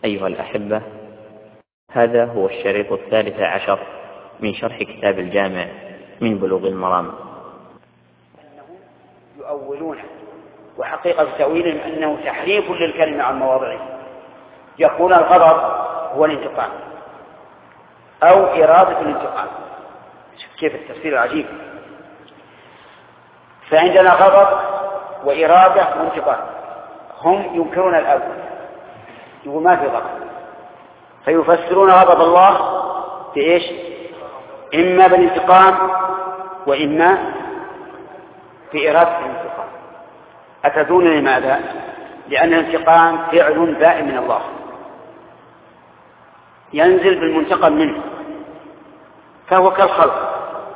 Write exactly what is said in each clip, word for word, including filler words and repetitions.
أيها الأحبة، هذا هو الشريط الثالث عشر من شرح كتاب الجامع من بلوغ المرام. يؤولونه، وحقيقة تأويلهم أنه تحريف للكلمة عن مواضعه. يقول الغضب هو الانتقام أو إرادة الانتقام. كيف التفسير العجيب! فعندنا غضب وإرادة وانتقام، هم ينكرون الأول، يقول ما في غضب، فيفسرون غضب الله بإيش؟ إما بالانتقام وإما بإرادة الانتقام. أتدرون لماذا؟ لأن الانتقام فعل بائن من الله ينزل بالمنتقم منه، فهو كالخلق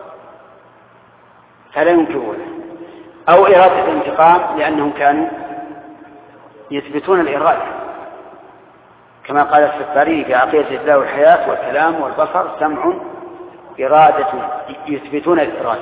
فلا ينكرونه. أو إرادة الانتقام لأنهم كانوا يثبتون الإرادة، كما قال السفاري في عقيدة الله والحياة والكلام والبصر سمع إرادة، يثبتون الإرادة.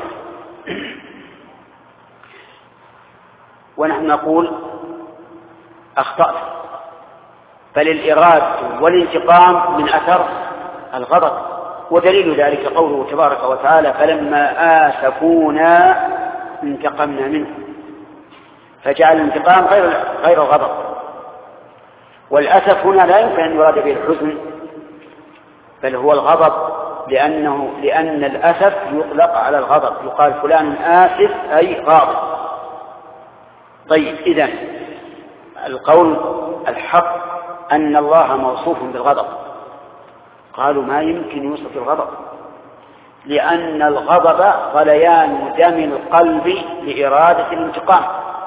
ونحن نقول أخطأت، بل الإرادة والانتقام من أثر الغضب، ودليل ذلك قوله تبارك وتعالى: فلما آسفونا انتقمنا منه، فجعل الانتقام غير غير الغضب. والأسف هنا لا يمكن أن يراد به الحزن، بل هو الغضب، لأنه لأن الأسف يطلق على الغضب، يقال فلان آسف أي غاضب. طيب، إذن القول الحق أن الله موصوف بالغضب. قالوا ما يمكن يوصف الغضب، لأن الغضب غليان دم القلب لإرادة الانتقام.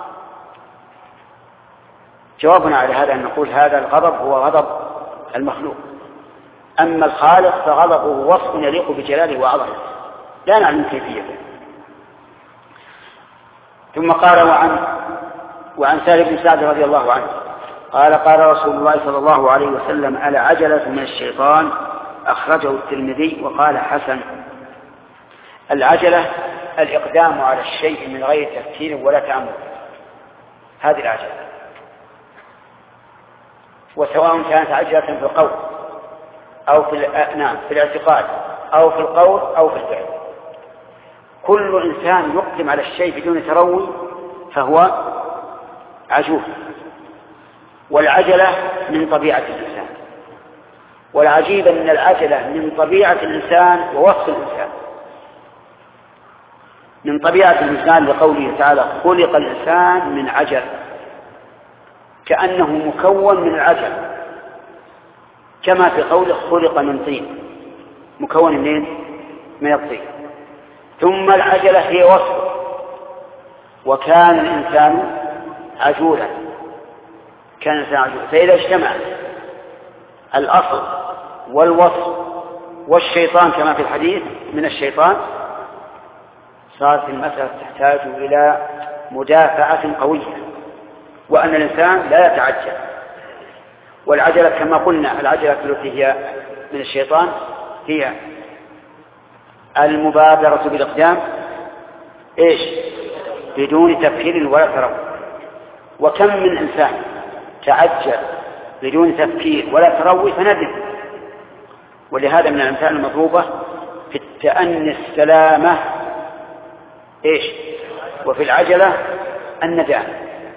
جوابنا على هذا أن نقول هذا الغضب هو غضب المخلوق، أما الخالق فغضبه وصف يليق بجلاله وعظمته، لا نعلم كيفيته. ثم قال وعن وعن سالم بن سعد رضي الله عنه قال: قال رسول الله صلى الله عليه وسلم: ألا عجلة من الشيطان، أخرجه الترمذي وقال حسن. العجلة الإقدام على الشيء من غير تفكير ولا تأمل، هذه العجلة، وسواء كانت عجلة في القول أو في نعم في الاعتقاد أو في القول أو في الفعل. كل إنسان يقدم على الشيء بدون تروي فهو عجول، والعجلة من طبيعة الإنسان. والعجيب أن العجلة من طبيعة الإنسان ووصف الإنسان. من طبيعة الإنسان لقوله تعالى: خلق الإنسان من عجل، كأنه مكون من العجل، كما في قوله خلق من طين، مكون من من الطين. ثم العجلة هي وصف، وكان الإنسان عجولا، كان الإنسان عجولا. فإذا اجتمع الأصل والوصف والشيطان كما في الحديث من الشيطان، صارت المسألة تحتاج إلى مدافعة قوية، وأن الإنسان لا يتعجل. والعجلة كما قلنا، العجلة التي هي من الشيطان هي المبادرة بالإقدام إيش؟ بدون تفكير ولا تروي. وكم من إنسان تعجل بدون تفكير ولا تروي فندم. ولهذا من الأمثال المطلوبة في التأني السلامة إيش؟ وفي العجلة الندامة،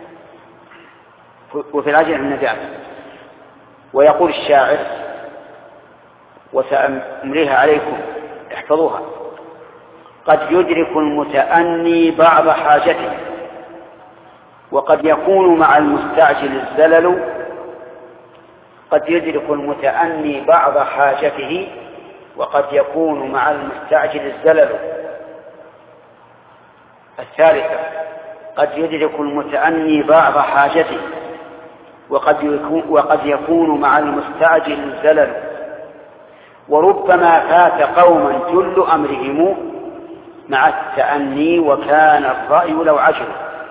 وفي العجلة الندامة. ويقول الشاعر: وسأمليها عليكم احفظوها: قد يدرك المتأني بعض حاجته، وقد يكون مع المستعجل الزلل. قد يدرك المتأني بعض حاجته، وقد يكون مع المستعجل الزلل. الثالثة: قد يدرك المتأني بعض حاجته، وقد يكون, وقد يكون مع المستعجل الزلل. وربما فات قوما جل أمرهم مع التأني وكان الرأي لو عجلوا.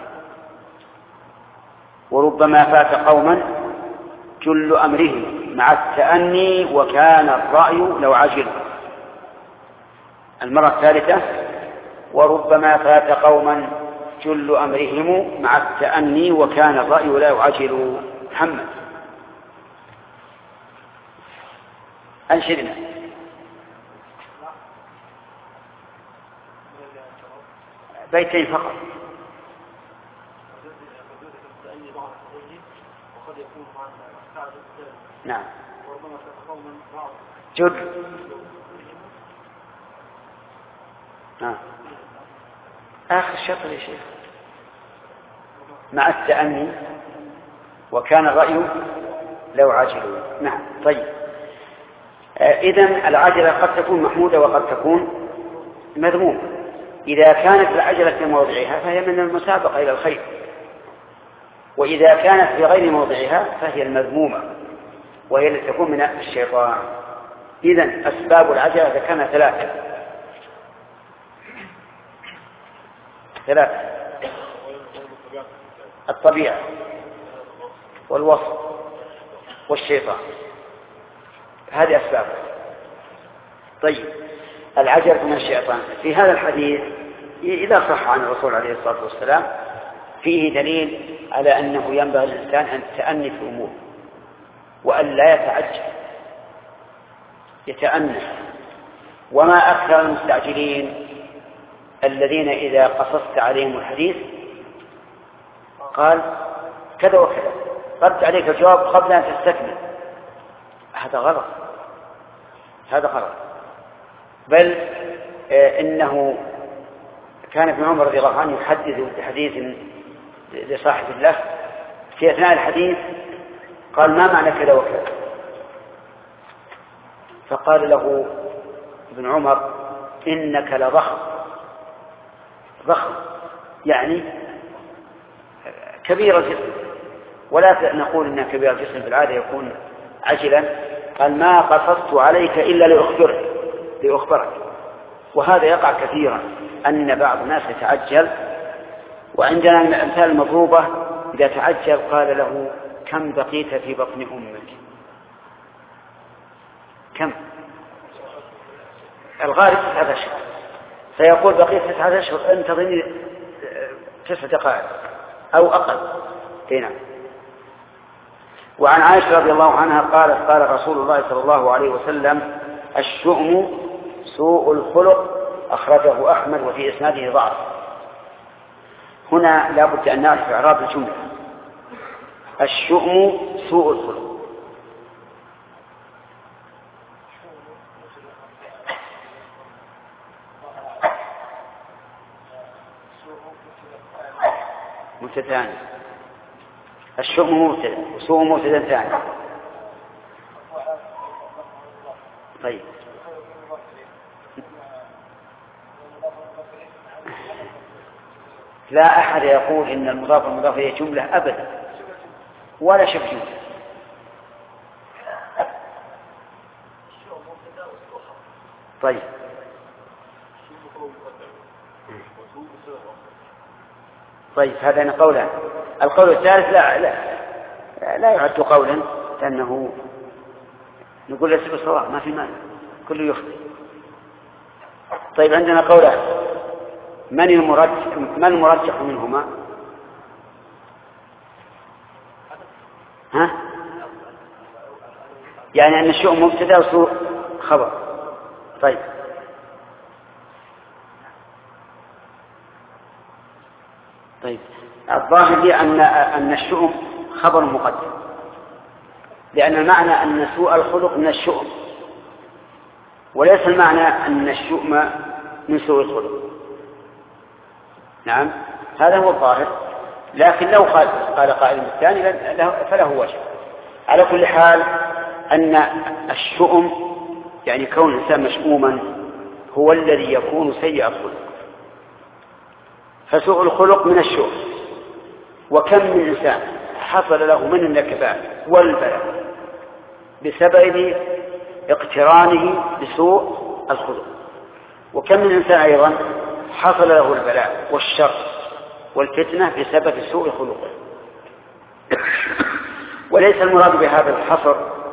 وربما فات قوما جل أمرهم مع التأني وكان الرأي لو عجلوا. المرة الثالثة: وربما فات قوما جل أمرهم مع التأني وكان الرأي لا يعجل. محمد. أنشدنا. بيتين فقط. نعم. جد. نعم. آخر شطر يا شيخ مع التأني وكان الرأي لو عاجلوا. نعم. طيب إذن العجلة قد تكون محمودة وقد تكون مذمومة. إذا كانت العجلة في موضعها فهي من المسابقة إلى الخير، وإذا كانت في غير موضعها فهي المذمومة وهي التي تكون من الشيطان. إذن أسباب العجلة ذكرنا ثلاثة ثلاثة الطبيعة والوصف والشيطان، هذه أسباب. طيب العجلة من الشيطان في هذا الحديث إذا صح عن الرسول عليه الصلاة والسلام فيه دليل على أنه ينبغي للإنسان أن يتأني في الأمور وأن لا يتعجل، يتأنى. وما أكثر المستعجلين الذين إذا قصصت عليهم الحديث قال كذا وكذا، رد عليك الجواب قبل أن تستكمل. هذا غلط، هذا غلط. بل آه إنه كان ابن عمر رضي الله عنه يحدث بحديث لصاحب الله في أثناء الحديث قال ما معنى كذا وكذا؟ فقال له ابن عمر إنك لضخم. ضخم يعني كبير الجسم، ولا نقول إن كبير الجسم بالعادة يكون عجلا. قال ما قصصت عليك إلا لأخبرك لأخبرك وهذا يقع كثيرا أن بعض الناس يتعجل. وعندنا الأمثال المضروبة إذا تعجل قال له كم بقيت في بطن أمك؟ كم؟ الغالب تسعة أشهر، فيقول بقيت تسعة أشهر انتظرني تسع دقائق أو أقل. هنا وعن عائشة رضي الله عنها قالت قال رسول الله صلى الله عليه وسلم الشؤم سوء الخلق، أخرجه أحمد وفي إسناده ضعف. هنا لا بد أن نعرف إعراب الجملة. الشؤم سوء الخلق. مبتدأ. الشؤم مبتدأ وسوء مبتدأ ثاني. طيب لا أحد يقول إن المضاف والمضاف هي جملة أبدا ولا شبه جملة. طيب طيب هذا قولان. القول الثالث لا لا لا يعد قولا لأنه نقول ليس بصواب ما في مانع كله يخطئ. طيب عندنا قولان، من المرجح من المرجح منهما؟ ها؟ يعني أن الشؤم مبتدأ وسوء خبر. طيب طيب الظاهر لي أن أن الشؤم خبر مقدم، لأن المعنى أن سوء الخلق من الشؤم، وليس المعنى أن الشؤم من سوء الخلق. نعم هذا هو الظاهر، لكن لو قال قال قائل بالثاني فله وجه. على كل حال أن الشؤم يعني كون الإنسان مشؤوما هو الذي يكون سيء الخلق، فسوء الخلق من الشؤم. وكم من إنسان حصل له من النكبات والبلاء بسبب اقترانه بسوء الخلق، وكم من إنسان أيضا حصل له البلاء والشر والفتنة بسبب سوء خلقه. وليس المراد بهذا الحصر،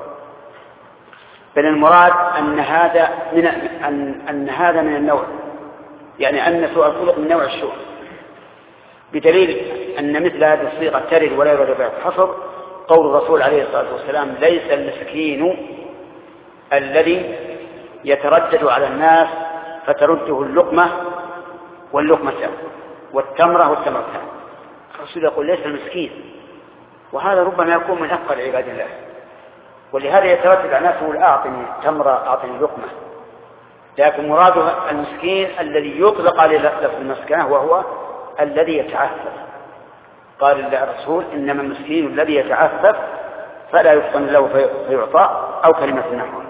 بل المراد أن هذا من أن, أن هذا من النوع، يعني أن سوء الخلق من نوع الشؤم، بدليل أن مثل هذه الصيغة ترد ولا يرد بها الحصر قول الرسول عليه الصلاة والسلام ليس المسكين الذي يتردد على الناس فترده اللقمة واللقمتان والتمرة والتمرتان. الرسول يقول ليس المسكين، وهذا ربما يكون من أفقر عباد الله، ولهذا يتردد على الناس يقول أعطني تمرة أعطني لقمة، لكن مراده المسكين الذي يطلق عليه لفظ المسكنة وهو الذي يتعفف. قال الرسول إنما المسكين الذي يتعفف فلا يفطن له فيعطى، أو كلمة نحوها.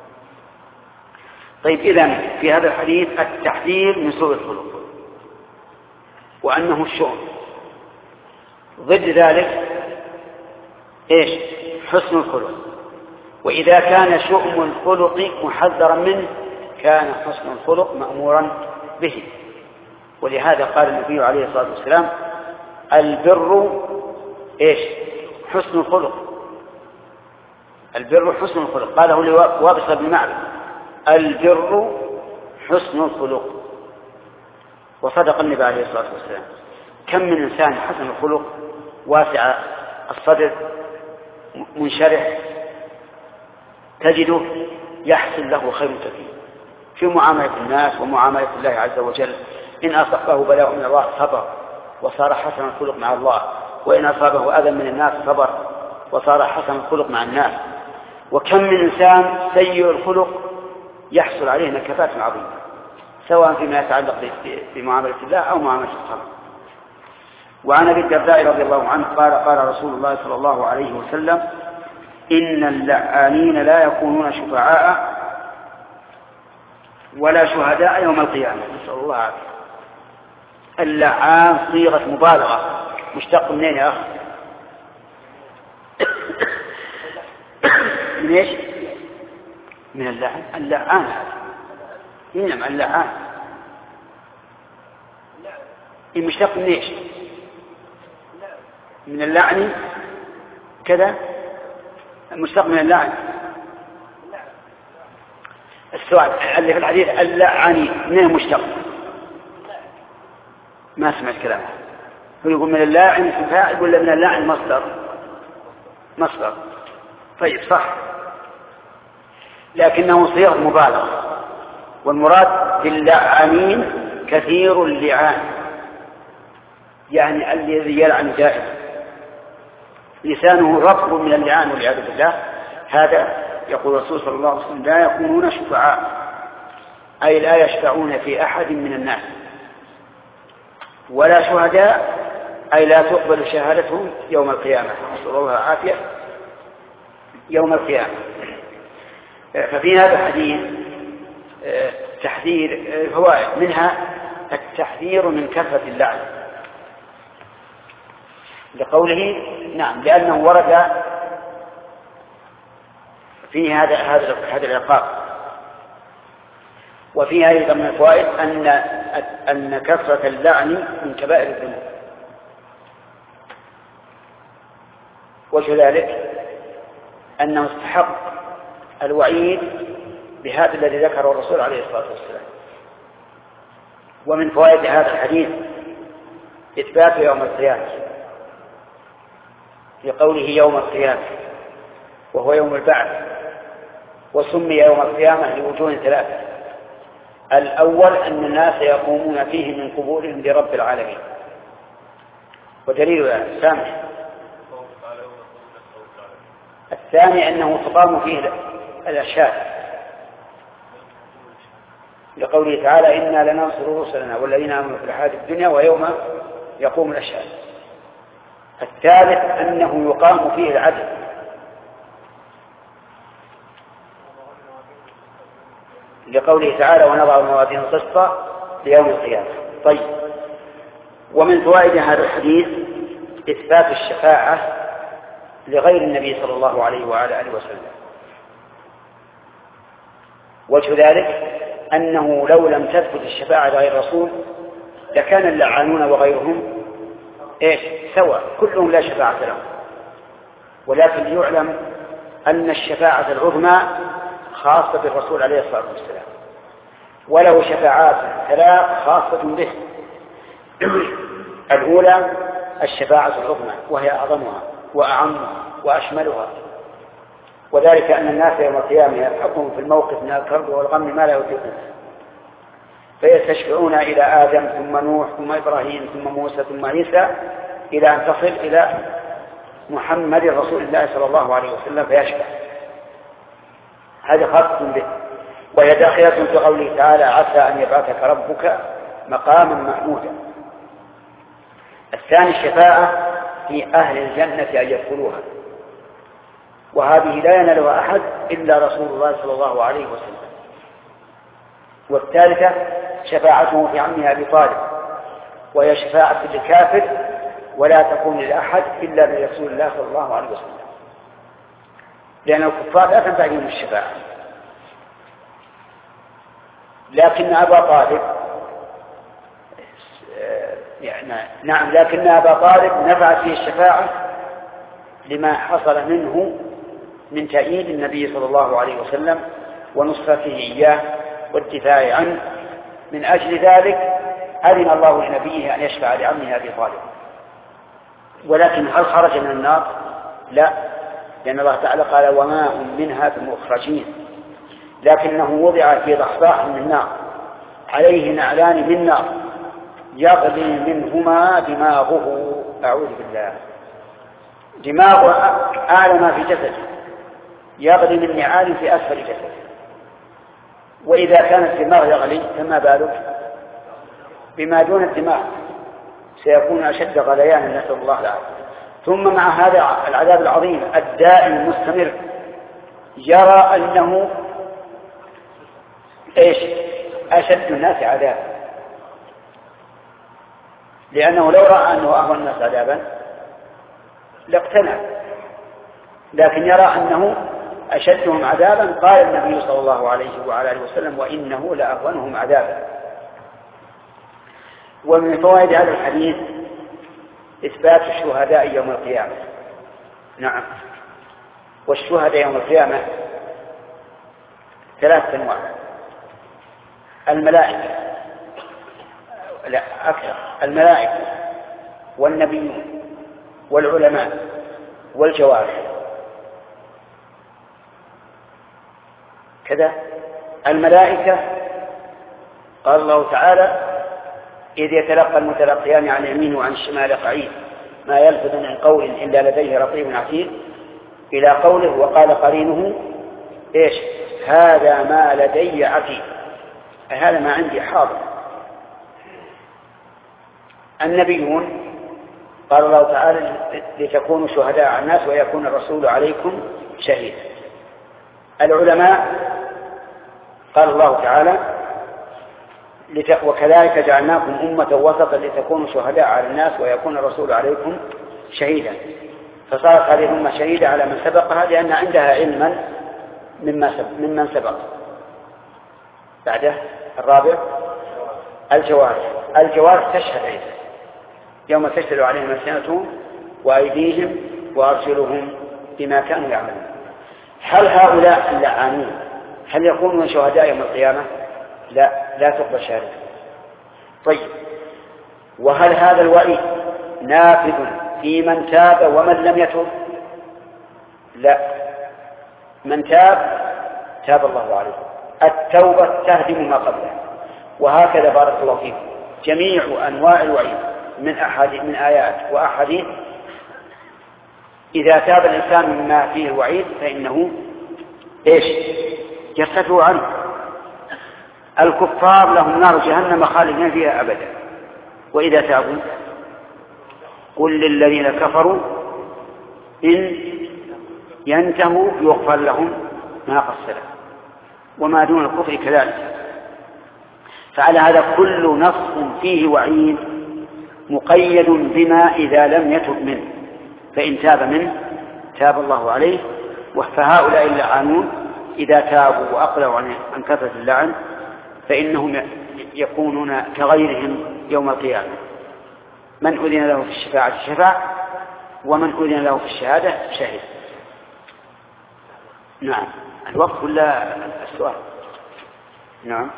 طيب، إذن في هذا الحديث التحذير من سوء الخلق وأنه الشؤم، ضد ذلك إيش؟ حسن الخلق. وإذا كان شؤم الخلق محذرا منه كان حسن الخلق مأمورا به. ولهذا قال النبي عليه الصلاة والسلام البر إيش؟ حسن الخلق. البر حسن الخلق. قاله لوابصة بن معبد البر حسن الخلق، وصدق النبي عليه الصلاة والسلام. كم من إنسان حسن الخلق واسع الصدر منشرح تجده يحصل له خير كثير في معاملة الناس ومعاملة الله عز وجل. إن أصابه بلاء من الله صبر وصار حسن الخلق مع الله، وإن أصابه أذى من الناس صبر وصار حسن الخلق مع الناس. وكم من إنسان سيء الخلق يحصل عليه نكبات عظيمة سواء فيما يتعلق بمعاملة الله أو معاملة الخلق. وعن أبي الدرداء رضي الله عنه قال قال رسول الله صلى الله عليه وسلم إن اللعانين لا يكونون شفعاء ولا شهداء يوم القيامة. نسأل الله العافية. اللعان صيغة مبالغة، مشتق منين يا أخي؟ من إيش؟ من اللعان. اللعان هذا إنما اللعان المشتق من إيش؟ من اللعن كذا، مشتق من اللعن. السؤال اللي في الحديث اللعني من المشتق؟ ما سمعت كلامه. هو يقول من اللاعن فاعل ولا من اللاعن مصدر؟ مصدر. طيب صح، لكنه صيغة مبالغة، والمراد باللعانين كثير اللعان، يعني الذي يلعن دائما لسانه رطب من اللعان والعياذ بالله. هذا يقول الرسول صلى الله عليه وسلم لا يكونون شفعاء، أي لا يشفعون في أحد من الناس، ولا شهداء أي لا تقبل شهادتهم يوم القيامة. نسأل الله العافية يوم القيامة. ففي هذا الحديث تحذير فوائد، منها التحذير من كثرة اللعن لقوله نعم لأنه ورد في هذا هذا هذا العقاب. وفيها أيضا من الفوائد أن أن كثرة اللعن من كبائر الذنوب. وجه ذلك أنه استحق الوعيد بهذا الذي ذكره الرسول عليه الصلاة والسلام. ومن فوائد هذا الحديث إثبات يوم القيامة لقوله يوم القيامة، وهو يوم البعث، وسمي يوم القيامة لوجوه ثلاثة. الأول أن الناس يقومون فيه من قبورهم لرب العالمين، ودليل السامح. الثاني أنه تقام فيه الأشهاد لقوله تعالى إنا لننصر رسلنا والذين آمنوا في الحياة الدنيا ويوم يقوم الأشهاد. الثالث أنه يقام فيه العدل لقوله تعالى ونضع الموازين القسط ليوم القيامة. طيب، ومن فوائد هذا الحديث إثبات الشفاعة لغير النبي صلى الله عليه وعلى آله وسلم. وجه ذلك أنه لو لم تثبت الشفاعة لغير الرسول لكان اللعانون وغيرهم إيش سواء، كلهم لا شفاعة لهم. ولكن يعلم أن الشفاعة العظمى خاصة بالرسول عليه الصلاة والسلام، وله شفاعات ثلاث خاصة به. الأولى الشفاعة العظمى وهي أعظمها وأعمها وأشملها، وذلك أن الناس يوم القيامة يلحقهم في الموقف من الكرب والغم ما لا يطيقون، فيستشفعون إلى آدم ثم نوح ثم إبراهيم ثم موسى ثم عيسى إلى أن تصل إلى محمد رسول الله صلى الله عليه وسلم فيشفع. هذا خاص به. وهي داخلة في قوله تعالى عسى أن يبعثك ربك مقاما محمودا. الثاني الشفاعة في أهل الجنة أن يدخلوها، وهذه لا ينالها أحد إلا رسول الله صلى الله عليه وسلم. والثالثة شفاعته في عمها أبي طالب، وهي شفاعة للكافر ولا تكون لأحد إلا لرسول الله صلى الله عليه وسلم، لأن الكفار لا تنفع بهم الشفاعة. لكن أبا طالب يعني نعم لكن أبا طالب نفعت فيه الشفاعة لما حصل منه من تأييد النبي صلى الله عليه وسلم ونصرته إياه والدفاع عنه. من أجل ذلك أذن الله لنبيه أن يشفع لعمه أبي طالب. ولكن هل خرج من النار؟ لا، لأن الله تعالى قال وما هم منها بمخرجين، لكنه وضع في ضحضاح من النار عليه نعلان من نار يغلي منهما دماغه. أعوذ بالله. دماغه أعلى ما في جسده، يغلي من نعال في أسفل جسده. وإذا كان الدماغ يغلي فما بالك بما دون الدماغ، سيكون أشد غليانا، نسأل الله العافية. ثم مع هذا العذاب العظيم الدائم المستمر يرى أنه إيش أشد الناس عذابا، لأنه لو رأى أنه أهون الناس عذابا لاقتنع، لكن يرى أنه أشدهم عذابا. قال النبي صلى الله عليه وعلى آله وسلم وإنه لأهونهم عذابا. ومن فوائد هذا الحديث إثبات الشهداء يوم القيامة. نعم، والشهداء يوم القيامة ثلاثة أنواع: الملائكة، لا أكثر، الملائكة والنبيون والعلماء والجوارح. كذا الملائكة قال الله تعالى إذ يتلقى المتلقيان عن اليمين وعن الشمال قعيد ما يلفظ من قول إلا لديه رقيب عتيد، إلى قوله وقال قرينه إيش هذا ما لدي عتيد، هذا ما عندي حاضر. النبيون قال الله تعالى لتكونوا شهداء على الناس ويكون الرسول عليكم شهيدا. العلماء قال الله تعالى وكذلك جعلناكم أمة وسطا لتكونوا شهداء على الناس ويكون الرسول عليكم شهيدا. فصارت هذه الأمة شهيدة على من سبقها لأن عندها علما مما سبق ممن سبق. بعده الرابع الجوارح. الجوارح تشهد أيضا يوم تشهد عليهم ألسنتهم وأيديهم وأرجلهم بما كانوا يعملون. هل هؤلاء اللعانين هل يكونون شهداء يوم القيامة؟ لا، لا تقبل شهادة. طيب، وهل هذا الوعيد نافذ في من تاب ومن لم يتب؟ لا، من تاب تاب الله عليه. التوبة تهدم ما قبله. وهكذا بارك الله فيكم جميع أنواع الوعيد من أحاديث من آيات وأحاديث إذا تاب الإنسان مما فيه الوعيد فإنه إيش يرتفع عنه. الكفار لهم نار جهنم خالدين فيها أبدا، وإذا تابوا قل للذين كفروا إن ينتهوا يغفر لهم ما قد سلف وما دون الكفر كذلك. فعلى هذا كل نص فيه وعيد مقيد بما إذا لم يتب منه، فإن تاب منه تاب الله عليه. فهؤلاء اللعانون إذا تابوا وأقلعوا عن كثرة اللعن فإنهم يكونون كغيرهم يوم القيامة. من أذن له في الشفاعة شفع، ومن أذن له في الشهادة شهد. نعم، الوقت ولا السؤال؟ نعم.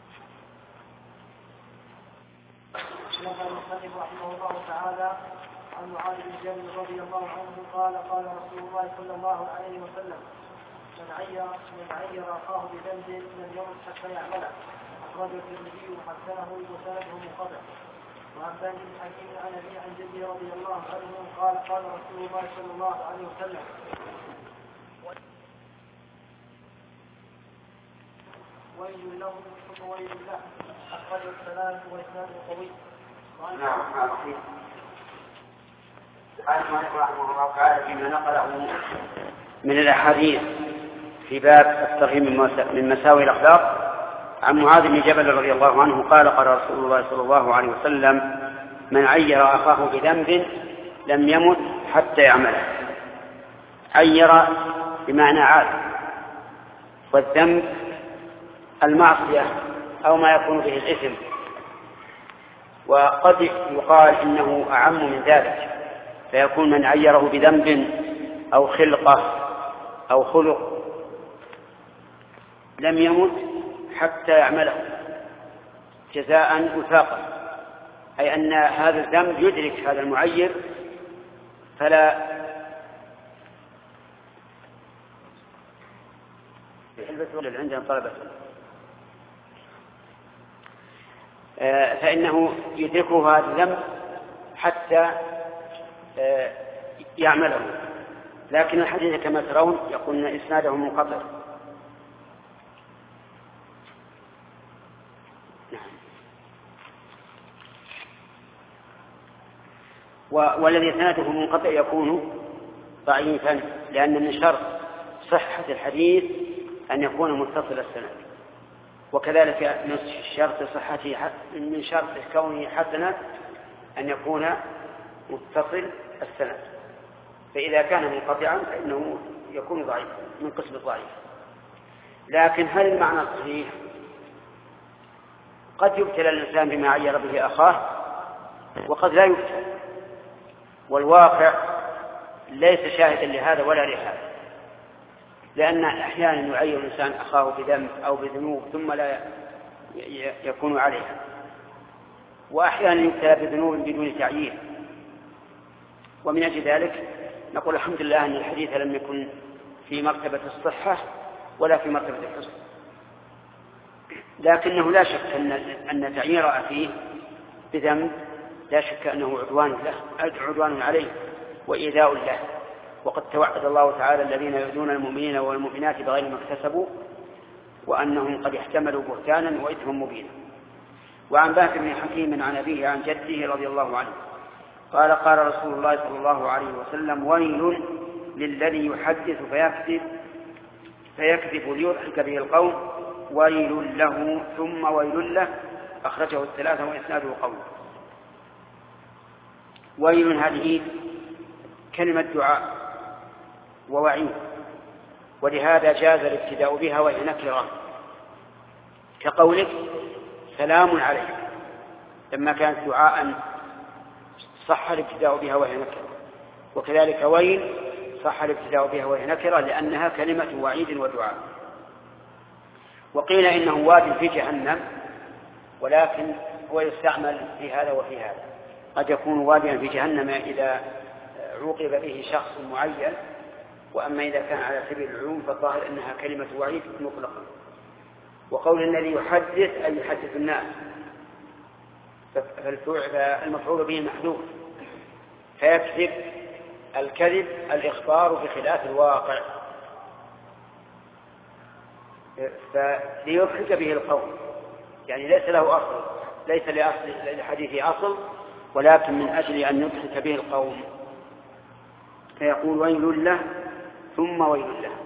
المصنف رحمه الله تعالى عن معاذ بن جبل رضي الله عنه قال قال رسول الله صلى الله عليه وسلم من عير من عير اخاه بذنب لم يمت حتى يعمله. اخرجه الترمذي وحسنه وسنده منقطع. وعن بن حكيم عن ابي عن جده رضي الله عنه قال قال رسول الله صلى الله عليه وسلم ويل له ثم ويل له. اخرجه الثلاث واسناده قوي. نعم نعم قال مالك رحمه الله تعالى فيما نقله من الاحاديث في باب الترغيب من مساوي الاخلاق عن معاذ بن جبل رضي الله عنه قال قال رسول الله صلى الله عليه وسلم من عير اخاه بذنب لم يمت حتى يعمله. عير بمعنى عاد، والذنب المعصيه او ما يكون به الاثم، وقد يقال انه اعم من ذلك، فيكون من عيره بذنب او خلقه او خلق لم يمت حتى يعمله جزاء وثاقا، اي ان هذا الذنب يدرك هذا المعير فلا يحلبه عندنا طلبة فإنه يدركه هذا الذنب حتى يعمله. لكن الحديث كما ترون يقول إسناده منقطع. والذي إسناده منقطع يكون ضعيفا، لأن من شرط صحة الحديث أن يكون متصل السند، وكذلك من شرط صحته من شرط كونه حسنا أن يكون متصل السند، فإذا كان منقطعا فإنه يكون ضعيف من قسم الضعيف. لكن هل المعنى صحيح؟ قد يبتلى الإنسان بما عير به أخاه وقد لا يبتلى، والواقع ليس شاهدا لهذا ولا لهذا، لأن أحيانا يعير الإنسان أخاه بذنب أو بذنوب ثم لا يكون عليها، وأحيانا يبتلى بذنوب بدون تعيير. ومن أجل ذلك نقول الحمد لله أن الحديث لم يكن في مرتبة الصحة ولا في مرتبة الحسن، لكنه لا شك أن أن تعيير أخيه بذنب لا شك أنه عدوان له عدوان عليه وإيذاء له، وقد توعد الله تعالى الذين يؤذون المؤمنين والمؤمنات بغير ما اكتسبوا وأنهم قد احتملوا بهتانا وإثما مبينا. وعن باكر بن حكيم عن أبيه عن جده رضي الله عنه قال قال رسول الله صلى الله عليه وسلم ويل للذي يحدث فيكذب فيكذب ليضحك به القوم ويل له ثم ويل له. أخرجه الثلاثة وإسناده قوي. ويل هذه كلمة دعاء ووعيد، ولهذا جاز الابتداء بها وهي نكرة، كقولك سلام عليك لما كانت دعاء صح الابتداء بها وهي نكرة، وكذلك ويل صح الابتداء بها وهي نكرة لأنها كلمة وعيد ودعاء. وقيل إنه واد في جهنم، ولكن هو يستعمل في هذا وفي هذا، قد يكون واديا في جهنم إذا عوقب به شخص معين، وأما إذا كان على سبيل العموم فالظاهر أنها كلمة وعيد مطلقة. وقول الذي يحدث أي يحدث الناس، فالمفعول به محذوف، فيكذب الكذب الإخبار بخلاف الواقع، فليضحك به القوم، يعني ليس له أصل، ليس لأصل الحديث أصل، ولكن من أجل أن يضحك به القوم فيقول ويل له ثم ويل له.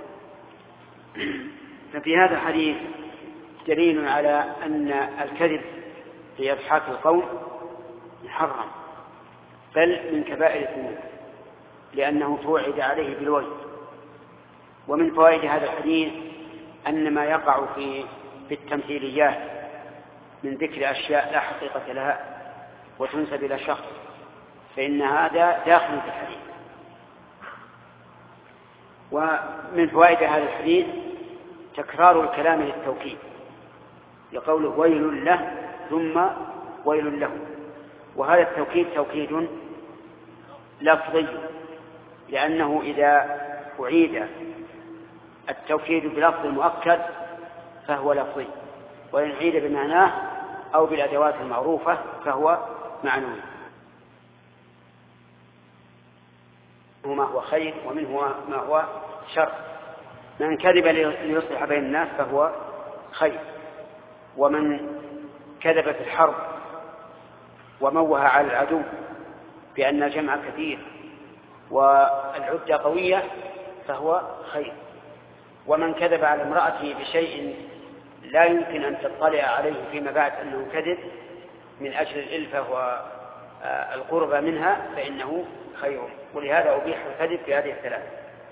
ففي هذا الحديث دليل على أن الكذب في إضحاك القوم محرم، بل من كبائر الذنوب، لأنه توعد عليه بالويل. ومن فوائد هذا الحديث أن ما يقع في في التمثيليات من ذكر أشياء لا حقيقة لها وتنسب إلى شخص فإن هذا داخل في الحديث. ومن فوائد هذا الحديث تكرار الكلام للتوكيد، لقوله ويل له ثم ويل له، وهذا التوكيد توكيد لفظي، لأنه إذا أعيد التوكيد بلفظ مؤكد فهو لفظي، وإن أعيد بمعناه أو بالأدوات المعروفة فهو معنوي. ما هو خير ومنه ما هو شر. من كذب ليصلح بين الناس فهو خير، ومن كذب في الحرب وموه على العدو بأن الجمع كثير والعدة قوية فهو خير، ومن كذب على امرأته بشيء لا يمكن أن تطلع عليه فيما بعد أنه كذب من أجل الإلفة والقربة منها فإنه خير. ولهذا أبيح الكذب في هذه الثلاث.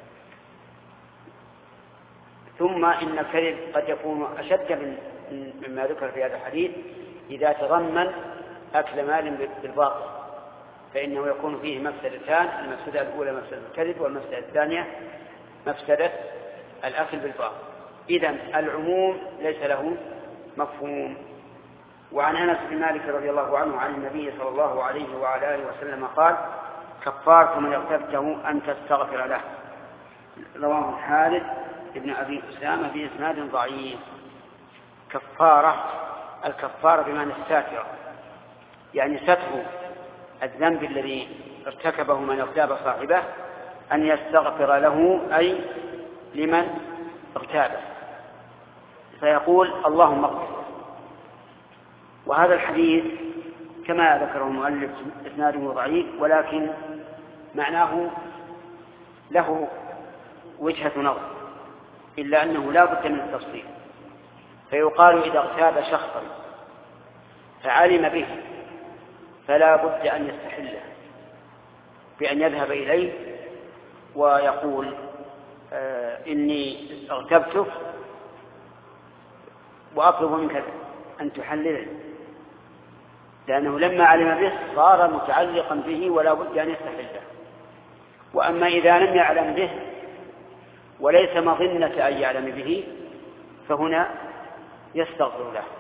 ثم إن الكذب قد يكون أشد مما ذكر في هذا الحديث إذا تضمن أكل مال بالباطل، فإنه يكون فيه مفسدتان: المفسدة الأولى مفسدة الكذب، والمفسدة الثانية مفسدة الأكل بالباطل. إذن العموم ليس له مفهوم. وعن أنس بن مالك رضي الله عنه عن النبي صلى الله عليه وعلى آله وسلم قال: كفارة من اغتبته أن تستغفر له. رواه الحارث ابن أبي أسامة بإسناد ضعيف. كفارة، الكفارة بمعنى الساترة، يعني ستر الذنب الذي ارتكبه من اغتاب صاحبه أن يستغفر له، أي لمن اغتابه، فيقول: اللهم اغفر. وهذا الحديث كما ذكره المؤلف إسناده ضعيف، ولكن معناه له وجهة نظر، إلا أنه لا بد من التفصيل. فيقال: إذا اغتاب شخصا فعلم به فلا بد أن يستحله بأن يذهب إليه ويقول: آه إني اغتبتك وأطلب منك أن تحلله، لأنه لما علم به صار متعلقا به ولا بد أن يستحله. وأما إذا لم يعلم به وليس مظنة أن يعلم به فهنا يستغفر له.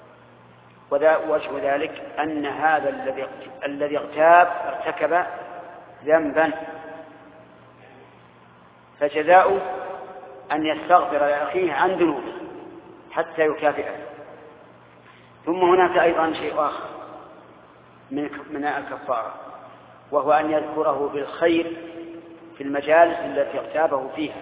وجه ذلك أن هذا الذي الذي اغتاب ارتكب ذنبا، فجزاؤه أن يستغفر لأخيه عن ذنوبه حتى يكافئه. ثم هناك أيضا شيء آخر من الكفارة، وهو أن يذكره بالخير في المجالس التي اغتابه فيها،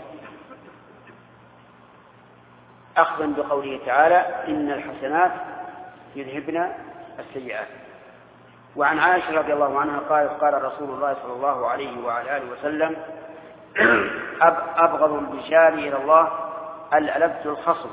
أخذا بقوله تعالى: إن الحسنات يذهبن السيئات. وعن عائشة رضي الله عنها قال: قال رسول الله صلى الله عليه وعلى آله وسلم: أبغض الرجال إلى الله الألبس الخصم.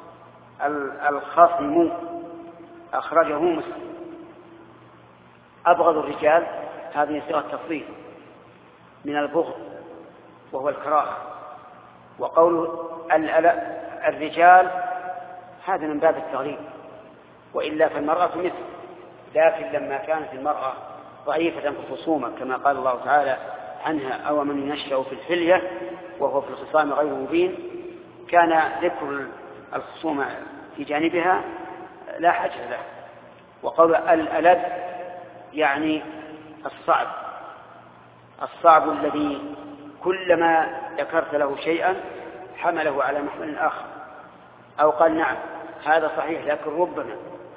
الخصم أخرجه مسلم. أبغض الرجال هذه صيغة تفضيل من البغض وهو الكراهة. وقول الرجال هذا من باب التغليب، وإلا فالمرأة مثل، لكن لما كانت المرأة ضعيفة في الخصومة كما قال الله تعالى عنها: أو من ينشأ في الحلية وهو في الخصام غير مبين، كان ذكر الخصومة في جانبها لا حاجة له. وقول الألد يعني الصعب، الصعب الذي كلما ذكرت له شيئا حمله على محمل آخر، أو قال: نعم هذا صحيح لكن ربما.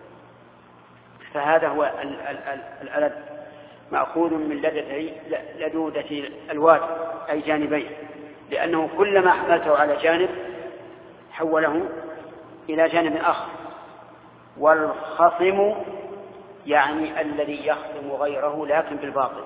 فهذا هو الألد، مأخوذ من لدودة الواد أي جانبين، لأنه كلما حملته على جانب حوله إلى جانب آخر. والخصم يعني الذي يخصم غيره لكن بالباطل،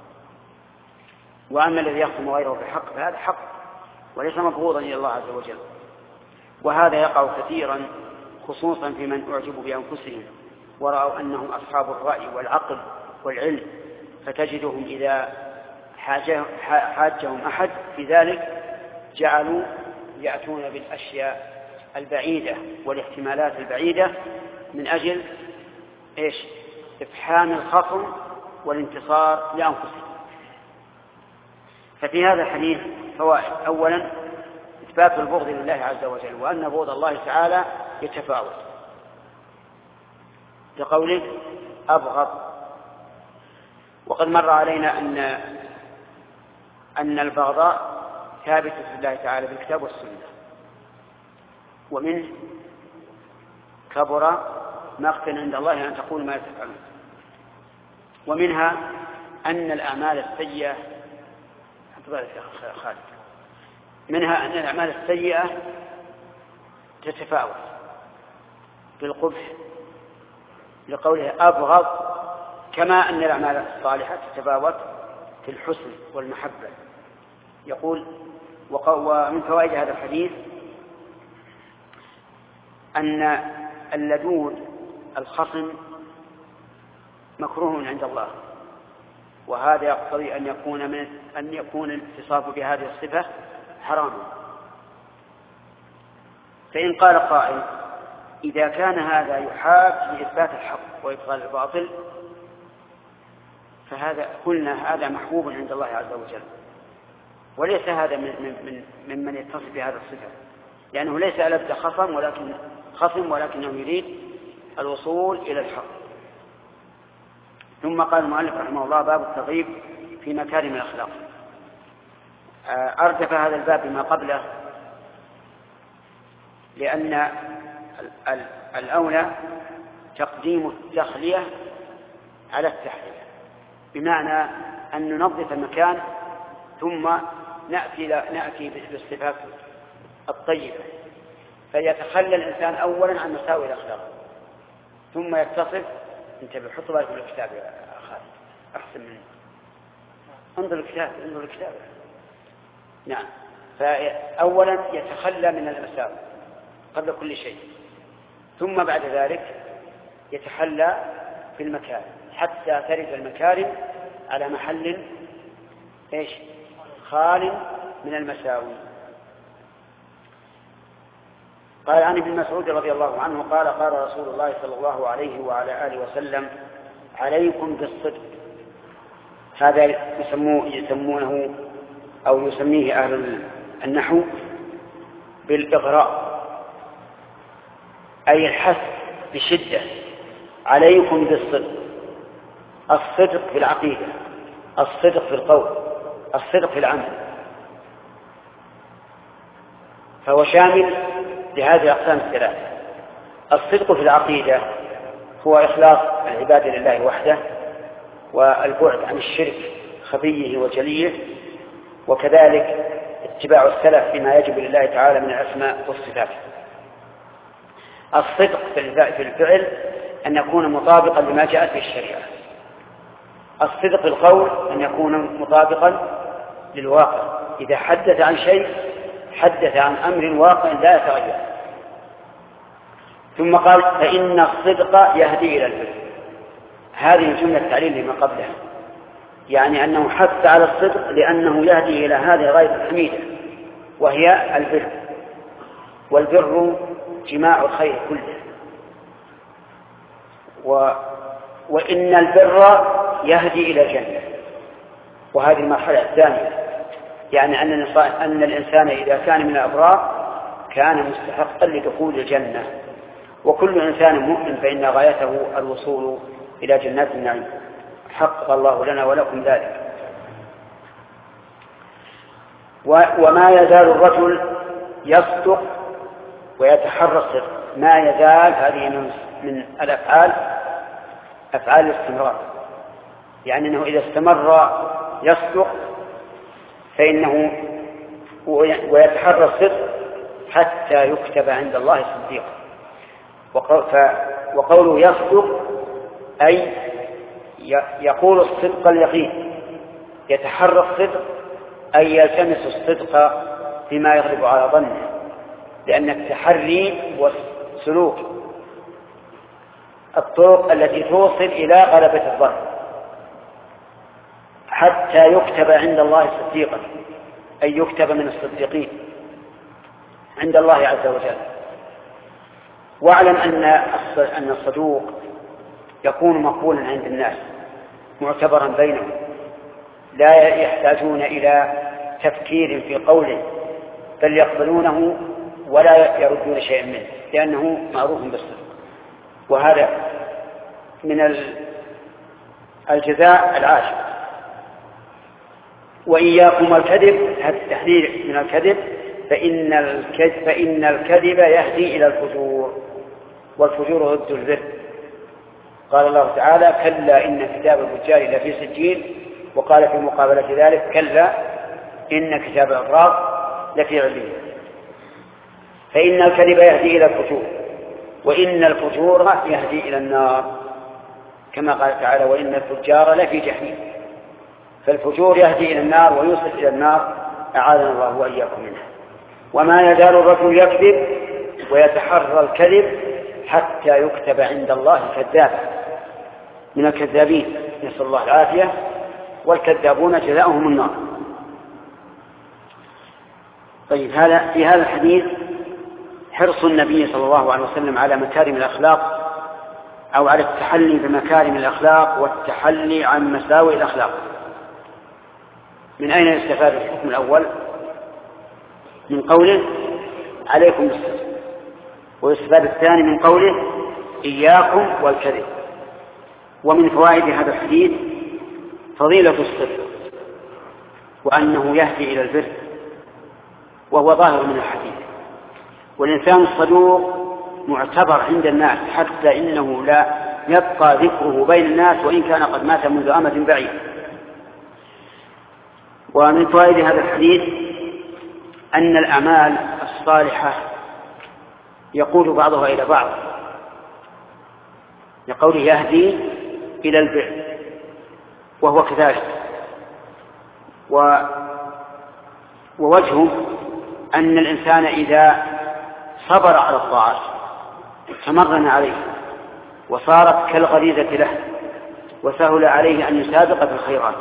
وأما الذي يخصم غيره بالحق فهذا حق وليس مبغوضا إلى الله عز وجل. وهذا يقع كثيرا خصوصا في من أعجبوا بأنفسهم ورأوا أنهم أصحاب الرأي والعقل والعلم، فتجدهم إذا حاجهم أحد في ذلك جعلوا يأتون بالأشياء البعيدة والاحتمالات البعيدة من أجل إيش؟ إفحام الخصم والانتصار لأنفسهم. ففي هذا الحديث فوائد: أولا إثبات البغض لله عز وجل، وأن بغض الله تعالى يتفاوت، لقوله أبغض. وقد مر علينا أن أن البغضاء ثابتة لله تعالى بالكتاب والسنة، ومنه كبر مقتا عند الله أن تقول ما تفعلون. ومنها أن الأعمال السيئة خالد منها أن الأعمال السيئة تتفاوت بالقبح لقوله أبغض، كما أن الأعمال الصالحة تتفاوت في الحسن والمحبة. يقول ومن فوائد هذا الحديث أن اللدود الخصم مكروه عند الله، وهذا يقتضي أن يكون من أن يكون الاتصاف بهذه الصفة حراما. فإن قال قائل إذا كان هذا يحاب لإثبات الحق وإبطال الباطل فهذا قلنا هذا محبوب عند الله عز وجل، وليس هذا من من من من يتصف بهذا الصفة، لأنه ليس ألد خصم ولكن خصم ولكنه يريد الوصول إلى الحق. ثم قال المؤلف رحمه الله باب الترغيب في مكارم الأخلاق. أردف هذا الباب بما قبله لأن الأولى تقديم التخلية على التحلية، بمعنى أن ننظف المكان ثم نأتي, نأتي بالصفات الطيبة، فيتخلى الإنسان أولا عن مساوئ الأخلاق ثم يتصف. انتبه، حط بالك بالكتاب يا خالد أحسن منه، انظر الكتاب انظر الكتاب. نعم، فأولا يتخلى من المساوئ قبل كل شيء، ثم بعد ذلك يتحلى في المكان حتى ترد المكارم على محل ايش خال من المساوي. قال عن ابن مسعود رضي الله عنه قال قال رسول الله صلى الله عليه وعلى آله وسلم عليكم بالصدق. هذا يسموه يسمونه أو يسميه أهل النحو بالإغراء، أي الحث بشدة. عليكم بالصدق، الصدق في العقيدة، الصدق في القول، الصدق في العمل، فهو شامل لهذه الأقسام الثلاثة. الصدق في العقيدة هو إخلاص العبادة لله وحده، والبعد عن الشرك خفيه وجليه، وكذلك اتباع السلف فيما يجب لله تعالى من الأسماء والصفات. الصدق في الفعل أن يكون مطابقا لما جاءت به الشريعة. الصدق في القول أن يكون مطابقا للواقع، إذا حدث عن شيء حدث عن أمر واقع لا يتغير. ثم قال فإن الصدق يهدي إلى البر. هذه الجملة التعليل لما قبلها، يعني أنه حث على الصدق لأنه يهدي إلى هذه الغاية الحميدة وهي البر، والبر جماع الخير كله. و... وإن البر يهدي إلى الجنة، وهذه المرحلة الثانية، يعني أن أن الإنسان إذا كان من الأبرار كان مستحقا لدخول الجنة، وكل إنسان مؤمن فإن غايته الوصول إلى جنات النعيم. حقق الله لنا ولكم ذلك. وما يزال الرجل يصدق ويتحرى الصدق، ما يزال هذه من الأفعال أفعال الاستمرار، يعني أنه إذا استمر يصدق فإنه ويتحرى الصدق حتى يكتب عند الله صديقا. وقوله يصدق أي يقول الصدق اليقين، يتحرى الصدق أي يلتمس الصدق فيما يغلب على ظنه، لأن التحري والسلوك الطرق التي توصل إلى غلبة الظن حتى يكتب عند الله صديقا، أي يكتب من الصديقين عند الله عز وجل. واعلم أن الصدوق يكون مقبولا عند الناس معتبرا بينهم، لا يحتاجون إلى تفكير في قوله، بل يقبلونه ولا يردون شيئا منه لأنه معروف بالصدق. وهذا من الجزاء العاشر. وإياكم الكذب، هذا التحذير من الكذب، فإن الكذب, فإن الكذب يهدي إلى الفجور، والفجور ضد البر. قال الله تعالى: كلا إن كتاب الفجار لفي سجين. وقال في مقابلة ذلك: كلا إن كتاب الأبرار لفي عليين. فإن الكذب يهدي إلى الفجور، وإن الفجور يهدي إلى النار، كما قال تعالى: وإن الفجار لفي جحيم. فالفجور يهدي إلى النار ويوصل إلى النار، أعاذنا الله وإياكم منها. وما يزال الرجل يكذب ويتحرى الكذب حتى يكتب عند الله كذابا، من الكذابين، نسأل الله العافية، والكذابون جزاؤهم النار. طيب، هذا في هذا الحديث حرص النبي صلى الله عليه وسلم على مكارم الأخلاق، أو على التحلي بمكارم الأخلاق والتحلي عن مساوئ الأخلاق. من أين يستفاد الحكم الأول؟ من قوله: عليكم بالصدق. ويستفاد الثاني من قوله: إياكم والكذب. ومن فوائد هذا الحديث فضيلة الصدق، وأنه يهدي إلى البر، وهو ظاهر من الحديث. والإنسان الصدوق معتبر عند الناس، حتى إنه لا يبقى ذكره بين الناس وإن كان قد مات منذ أمد بعيد. ومن فوائد هذا الحديث أن الأعمال الصالحة يقود بعضها إلى بعض، لقوله: يهدي إلى البر، وهو كذلك. و... ووجهه أن الإنسان إذا صبر على الطاعات تمرن عليه وصارت كالغريزة له، وسهل عليه أن يسابق في الخيرات.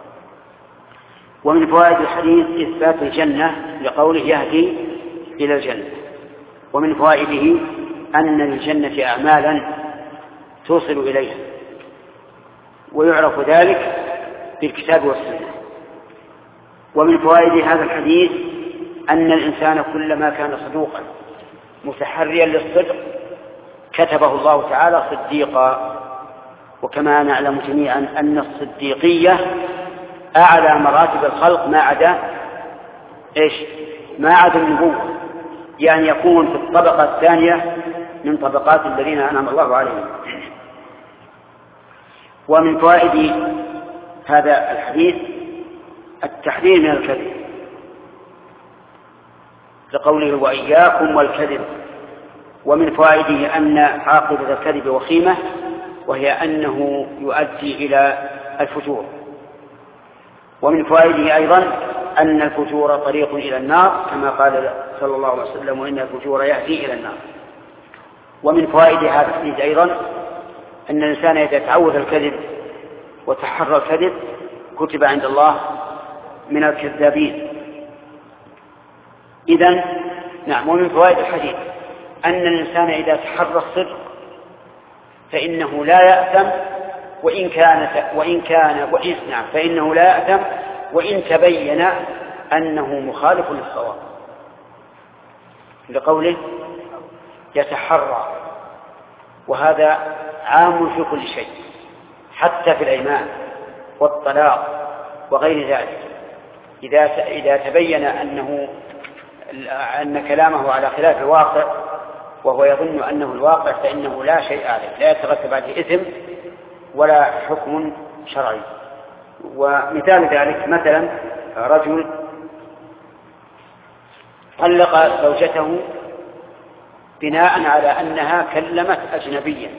ومن فوائد الحديث إثبات الجنة، لقوله: يهدي إلى الجنة. ومن فوائده أن للجنة أعمالا توصل إليها، ويعرف ذلك بالكتاب والسنة. ومن فوائد هذا الحديث أن الإنسان كلما كان صدوقا متحريا للصدق كتبه الله تعالى صديقا. وكما نعلم جميعا أن الصديقية أعلى مراتب الخلق ما عدا إيش؟ ما عدا النبوة، يعني يكون في الطبقة الثانية من طبقات الذين أنعم الله عليهم. ومن فوائد هذا الحديث التحذير من الكذب، لقوله: وإياكم والكذب. ومن فوائده أن عاقبة الكذب وخيمة، وهي أنه يؤدي إلى الفجور. ومن فوائده أيضا أن الفجور طريق إلى النار، كما قال صلى الله عليه وسلم: وإن الفجور يهدي إلى النار. ومن فوائد هذا الحديث أيضا أن الإنسان إذا تعود الكذب وتحرى الكذب كتب عند الله من الكذابين. إذن نعم. ومن فوائد الحديث أن الإنسان إذا تحرى الصدق فإنه لا يأثم وإن كان وإن كان وإن نعم فإنه لا يأثم وإن تبين أنه مخالف للصواب، لقوله: يتحرى. وهذا عام في كل شيء، حتى في الأيمان والطلاق وغير ذلك. إذا إذا تبين أنه أن كلامه على خلاف الواقع وهو يظن أنه الواقع فإنه لا شيء عليه، لا يترتب عليه إثم ولا حكم شرعي. ومثال ذلك مثلا رجل طلق زوجته بناء على أنها كلمت أجنبيا،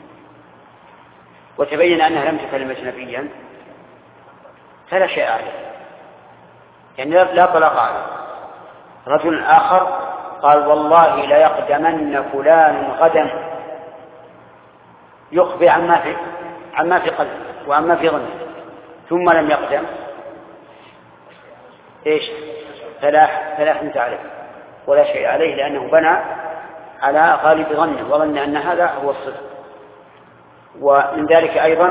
وتبين أنها لم تكلم أجنبيا، فلا شيء عليه، يعني لا طلاق عليه. رجل آخر قال: والله لا يقدمن فلان غدا، يخبر عما في عما في قلبه وعما في ظنه، ثم لم يقدم، ايش؟ فلا فلا حنث عليه ولا شيء عليه، لأنه بنى على غالب ظنه وظن أن هذا هو الصدق. ومن ذلك أيضا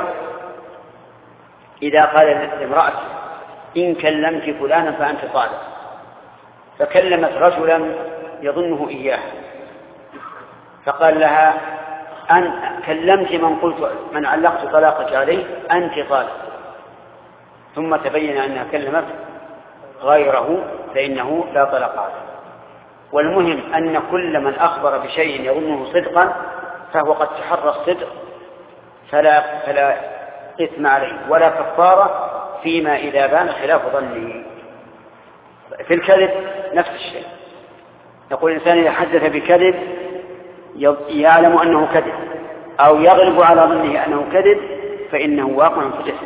إذا قال لامرأة: إن كلمت فلانا فأنت طالق، فكلمت رجلا يظنه إياه، فقال لها: أن كلمت من قلت من علقت طلاقك عليه، أنت طالق. ثم تبين أنها كلمت غيره فإنه لا طلاق عليه. والمهم أن كل من أخبر بشيء يظنه صدقا فهو قد تحرى الصدق فلا, فلا إثم عليه ولا كفارة فيما إذا بان خلاف ظنه. في الكذب نفس الشيء، يقول الإنسان إذا حدث بكذب يعلم أنه كذب أو يغلب على ظنه أنه كذب فإنه واقع في الإثم.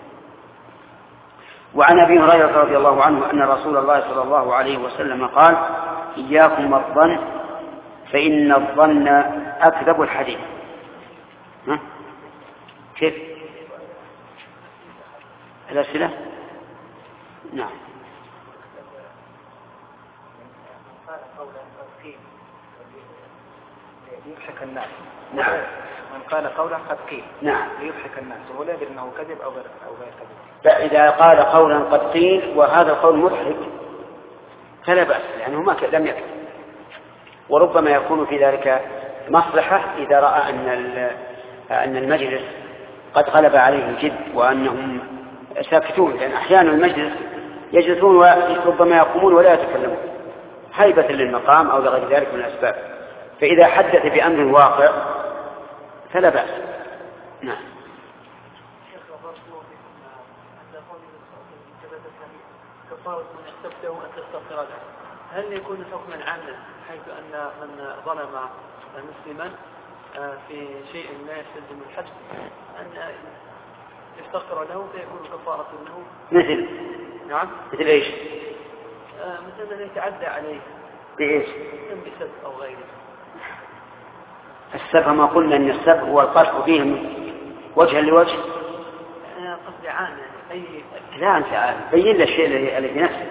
وعن أبي هريرة رضي الله عنه أن رسول الله صلى الله عليه وسلم قال: إياكم والظن فإن الظن أكذب الحديث. ها؟ كيف الأسئلة؟ نعم. يضحك الناس. نعم. من قال قولا قد قيل. نعم. ليضحك الناس ولا يدري انه كذب او غير او غير كذب. فإذا قال قولا قد قيل وهذا القول مضحك فلا بأس لأنه ما لم يكذب، وربما يكون في ذلك مصلحة إذا رأى أن أن المجلس قد غلب عليه الجد وأنهم ساكتون، لأن أحيانا المجلس يجلسون وربما يقومون ولا يتكلمون هيبة للمقام أو لغير ذلك من الأسباب. فإذا حدث بأمر واقع فلا بأس. نعم. هل يكون حكما عاما حيث أن من ظلم مسلما في شيء لا يستلزم الحد أن يفتقر له فيكون كفارة له؟ مثل نعم مثل إيش؟ مثل أن يتعدى عليه بإيش؟ بسب أو غيره. السب ما قلنا أن السب هو القصد فيه وجها لوجه. أنا قصدي عام يعني أي. لا أنت عام بين الشيء الذي في نفسه.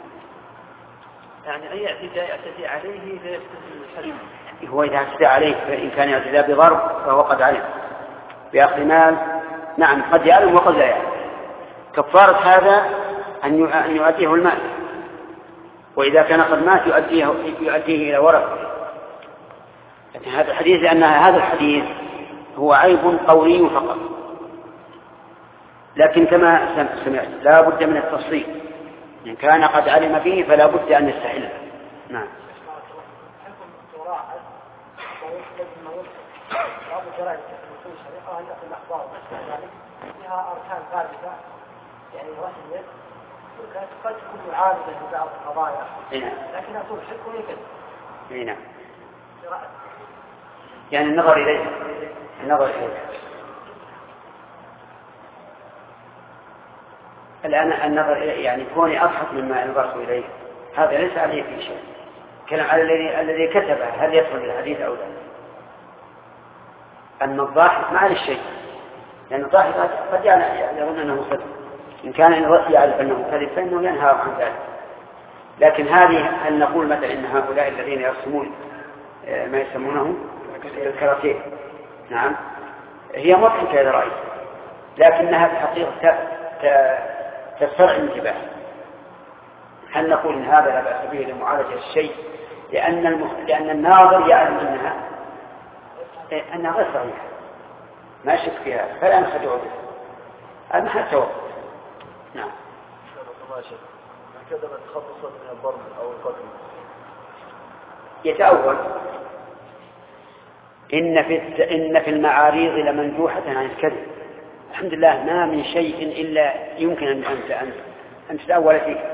يعني أي اعتداء يعتدي عليه لا يستلزم الحد. هو إذا اعتدى عليه فإن كان اعتداء بضرب فهو قد علم بأخذ مال. نعم قد يعلم وقد لا يعلم. كفارة هذا أن يؤديه المال، وإذا كان قد مات يؤديه, يؤديه إلى ورثه. لكن هذا الحديث لأن هذا الحديث هو عيب قولي فقط، لكن كما سمعت لا بد من التفصيل، إن كان قد علم به فلا بد أن يستحله. نعم. فيها أركان ثابتة يعني رسمية قد تكون عارضة لبعض القضايا لكنها تضحك ويكذب. نعم. يعني النظر إليه النظر إليه الآن النظر إليه يعني كوني أضحك مما نظرت إليه هذا ليس عليه في شيء. كلام على الذي الذي كتبه هل يدخل الحديث أو لا؟ أن الضاحك ما عليه الشيء، لأن الضاحك قد يظن أنه صدق، إن كان يعرف أنه كذب فإنه ينهى عن ذلك. لكن هذه أن نقول مثلا إن هؤلاء الذين يرسمون ما يسمونه الكراتيه نعم هي مضحكة إذا رأيت، لكنها في الحقيقة تسترعي الانتباه. هل نقول إن هذا لا بأس به لمعالجة الشيء لأن المخ... لأن الناظر يعلم أنها أنها غير صحيحة ما يشك فيها فلا نخدع به المحل توقف. نعم. كذا تخصصت من الضرب أو القتل يتأول إن في إن في المعاريض لمنجوحة عن الكذب. الحمد لله ما من شيء إلا يمكن أن أنت أن أن تتأول فيه.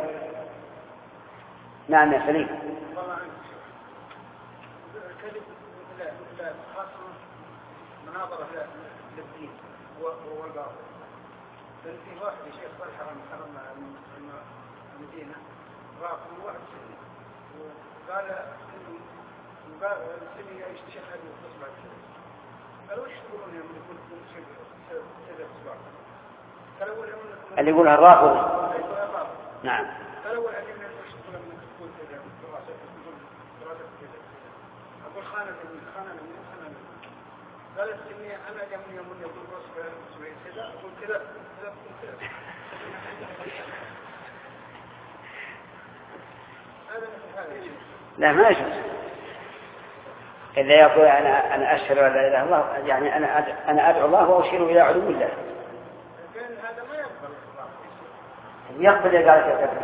نعم يا سليم. الكذب لا خاصة مناظرة للدين والباطل. لأن في واحد شيخ صالح حرم حرم المدينة راق من واحد سنة وقال السنة يشتشخ هذه الأسبوع قالوا وش تقولون يوم يكون شيء سبع أسبوع اللي يقولها الرافض. نعم. قالوا علمنا وش تقولون من تقول كذا دراسة دراسة كذا أقول خانة من خانة من خانة قال السنة أنا يوم يوم يقول رأس سوي كذا أقول كذا كذا كذا لا ما يجوز. إذا يقول أنا أنا أشهد أن لا إله إلا الله يعني أنا أدعو أنا أدعو الله وأشير إلى علو الله. يقبل إذا قال كذبتم.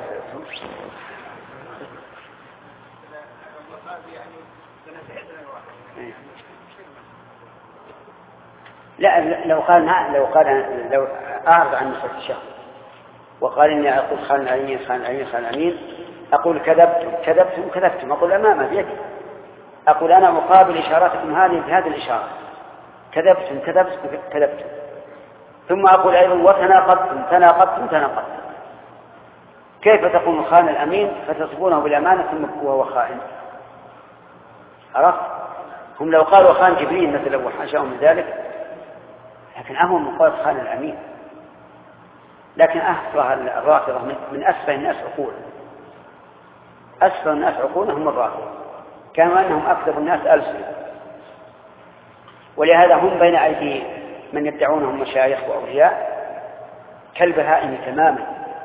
لا لو قال لو قال لو أعرض عن نسبة الشخص وقال إني أقول خان الأمين خان الأمين خان الأمين أقول كذبتم كذبتم كذبتم أقول أمامه بيدي أقول أنا مقابل إشاراتكم هذه بهذه الإشارة كذبتم كذبتم كذبتم ثم أقول أيضا وتناقضتم تناقضتم تناقضتم. كيف تقول خان الأمين فتصفونه بالأمانة ثم وهو خائن؟ عرفت؟ هم لو قالوا خان جبريل مثلا وحاشاهم من ذلك لكن أهم من قول خان الأمين. لكن أسفه الرافضة من أسفه الناس عقولا أسفه الناس عقولا هم الرافضة كما أنهم أكثر الناس ألسنة ولهذا هم بين أيدي من يدعونهم مشايخ وأولياء كالبهائم تماما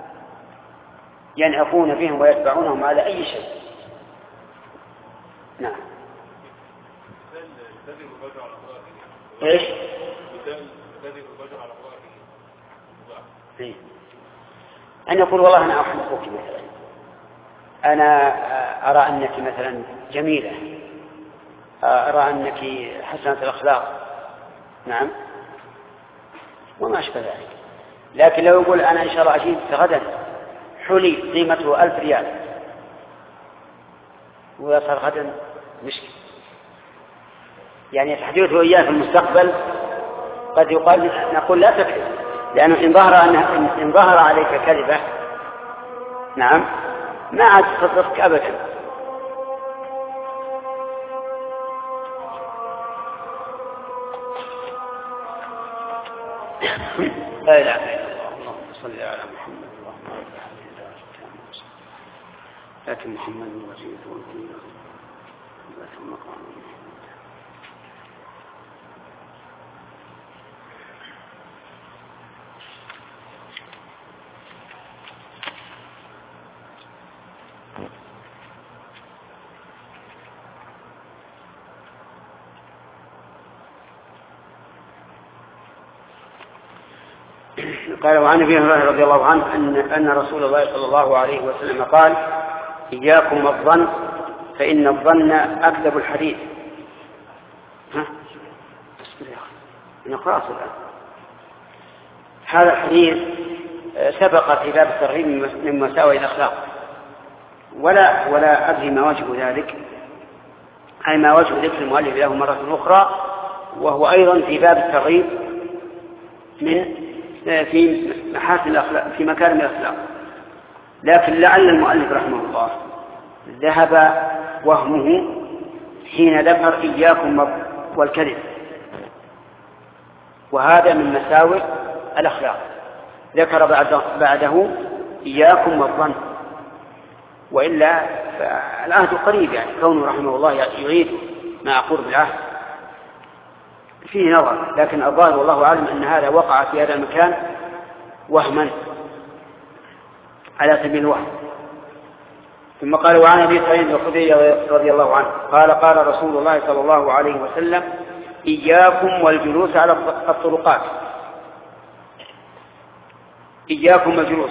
ينعقون بهم ويتبعونهم على أي شيء. نعم. إيش؟ إيه؟ أن يقول والله أنا أحبك مثلا أنا أرى أنك مثلا جميلة أرى أنك حسنة الأخلاق. نعم وما أشبه ذلك. لكن لو يقول أنا إن شاء الله أجيب غدا حلي قيمته ألف ريال ويصل غدا مشكل يعني تحديثه إياه في المستقبل قد يقال نقول لا تكذب لأنه إن ظهر, إن ظهر عليك كذبة نعم ما عاد تصدقك أبدا. لا إله إلا الله. اللهم صل على محمد اللهم صل على لكن محمد وسيلة والفضيلة ذات المقام. قال وعن ابي هريره رضي الله عنه ان ان رسول الله صلى الله عليه وسلم قال اياكم والظن فان الظن اكذب الحديث. ها اصبر يا اخي نقرأ الان. هذا الحديث سبق في باب الترغيب من مساوئ الاخلاق ولا ولا ادري ما وجه ذلك اي ما وجه ذكر المؤلف له مره اخرى وهو ايضا في باب الترغيب من في محاسن الأخلاق في مكارم الأخلاق. لكن لعل المؤلف رحمه الله ذهب وهمه حين ذكر إياكم والكذب وهذا من مساوئ الأخلاق. ذكر بعد بعده إياكم والظن وإلا العهد قريب يعني كونه رحمه الله يعيد مع قرب العهد فيه نظر لكن الظاهر والله أعلم أن هذا وقع في هذا المكان وهما على سبيل الوهم. ثم قال وعن أبي سعيد الخدري رضي الله عنه قال قال رسول الله صلى الله عليه وسلم إياكم والجلوس على الطرقات. إياكم والجلوس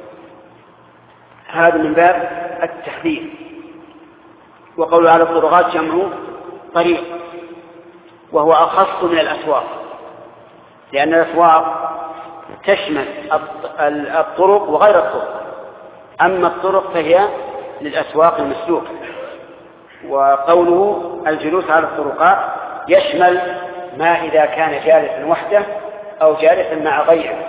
هذا من باب التحذير وقول على الطرقات جمع طريق وهو أخص من الأسواق لأن الأسواق تشمل الطرق وغير الطرق أما الطرق فهي للأسواق المسلوكة وقوله الجلوس على الطرقات يشمل ما إذا كان جالسا وحده أو جالسا مع غيره.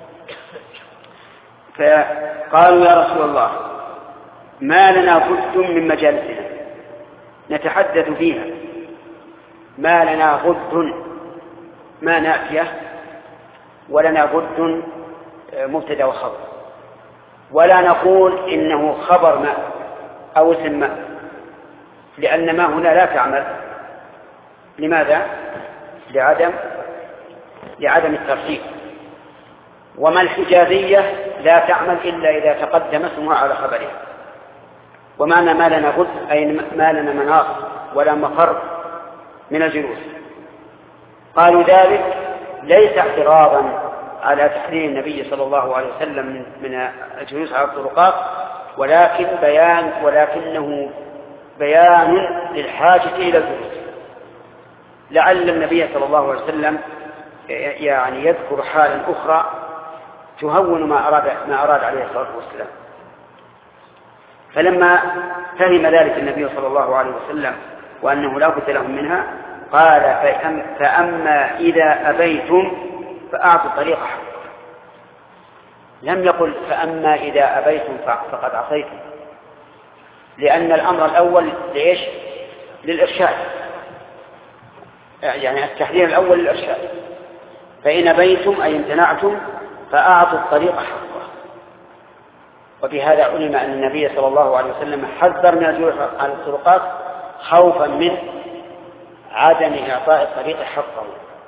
فقالوا يا رسول الله ما لنا بد من مجالسنا نتحدث فيها ما لنا بد ما نافية ولنا بد مبتدا وخبر ولا نقول إنه خبر ما أو اسم ما لأن ما هنا لا تعمل. لماذا؟ لعدم لعدم الترتيب وما الحجازية لا تعمل إلا إذا تقدم اسمها على خبرها. ومعنى ما لنا بد أي ما لنا مناص ولا مفر من الجلوس. قالوا ذلك ليس اعتراضا على تحريم النبي صلى الله عليه وسلم من الجلوس على الطرقات، ولكن بيان ولكنه بيان للحاجة إلى الجلوس. لعل النبي صلى الله عليه وسلم يعني يذكر حالا أخرى تهون ما أراد, ما أراد عليه الصلاة والسلام. فلما فهم ذلك النبي صلى الله عليه وسلم وأنه لا بد لهم منها قال فأما إذا أبيتم فأعطوا الطريق حقه. لم يقل فأما إذا أبيتم فقد عصيتم، لأن الأمر الأول ليش؟ للإرشاد، يعني التحذير الأول للإرشاد. فإن أبيتم أي امتنعتم فأعطوا الطريق حقه. وبهذا علم أن النبي صلى الله عليه وسلم حذر من الجلوس على الطرقات خوفا من عدم إعطاء الطريق حقه.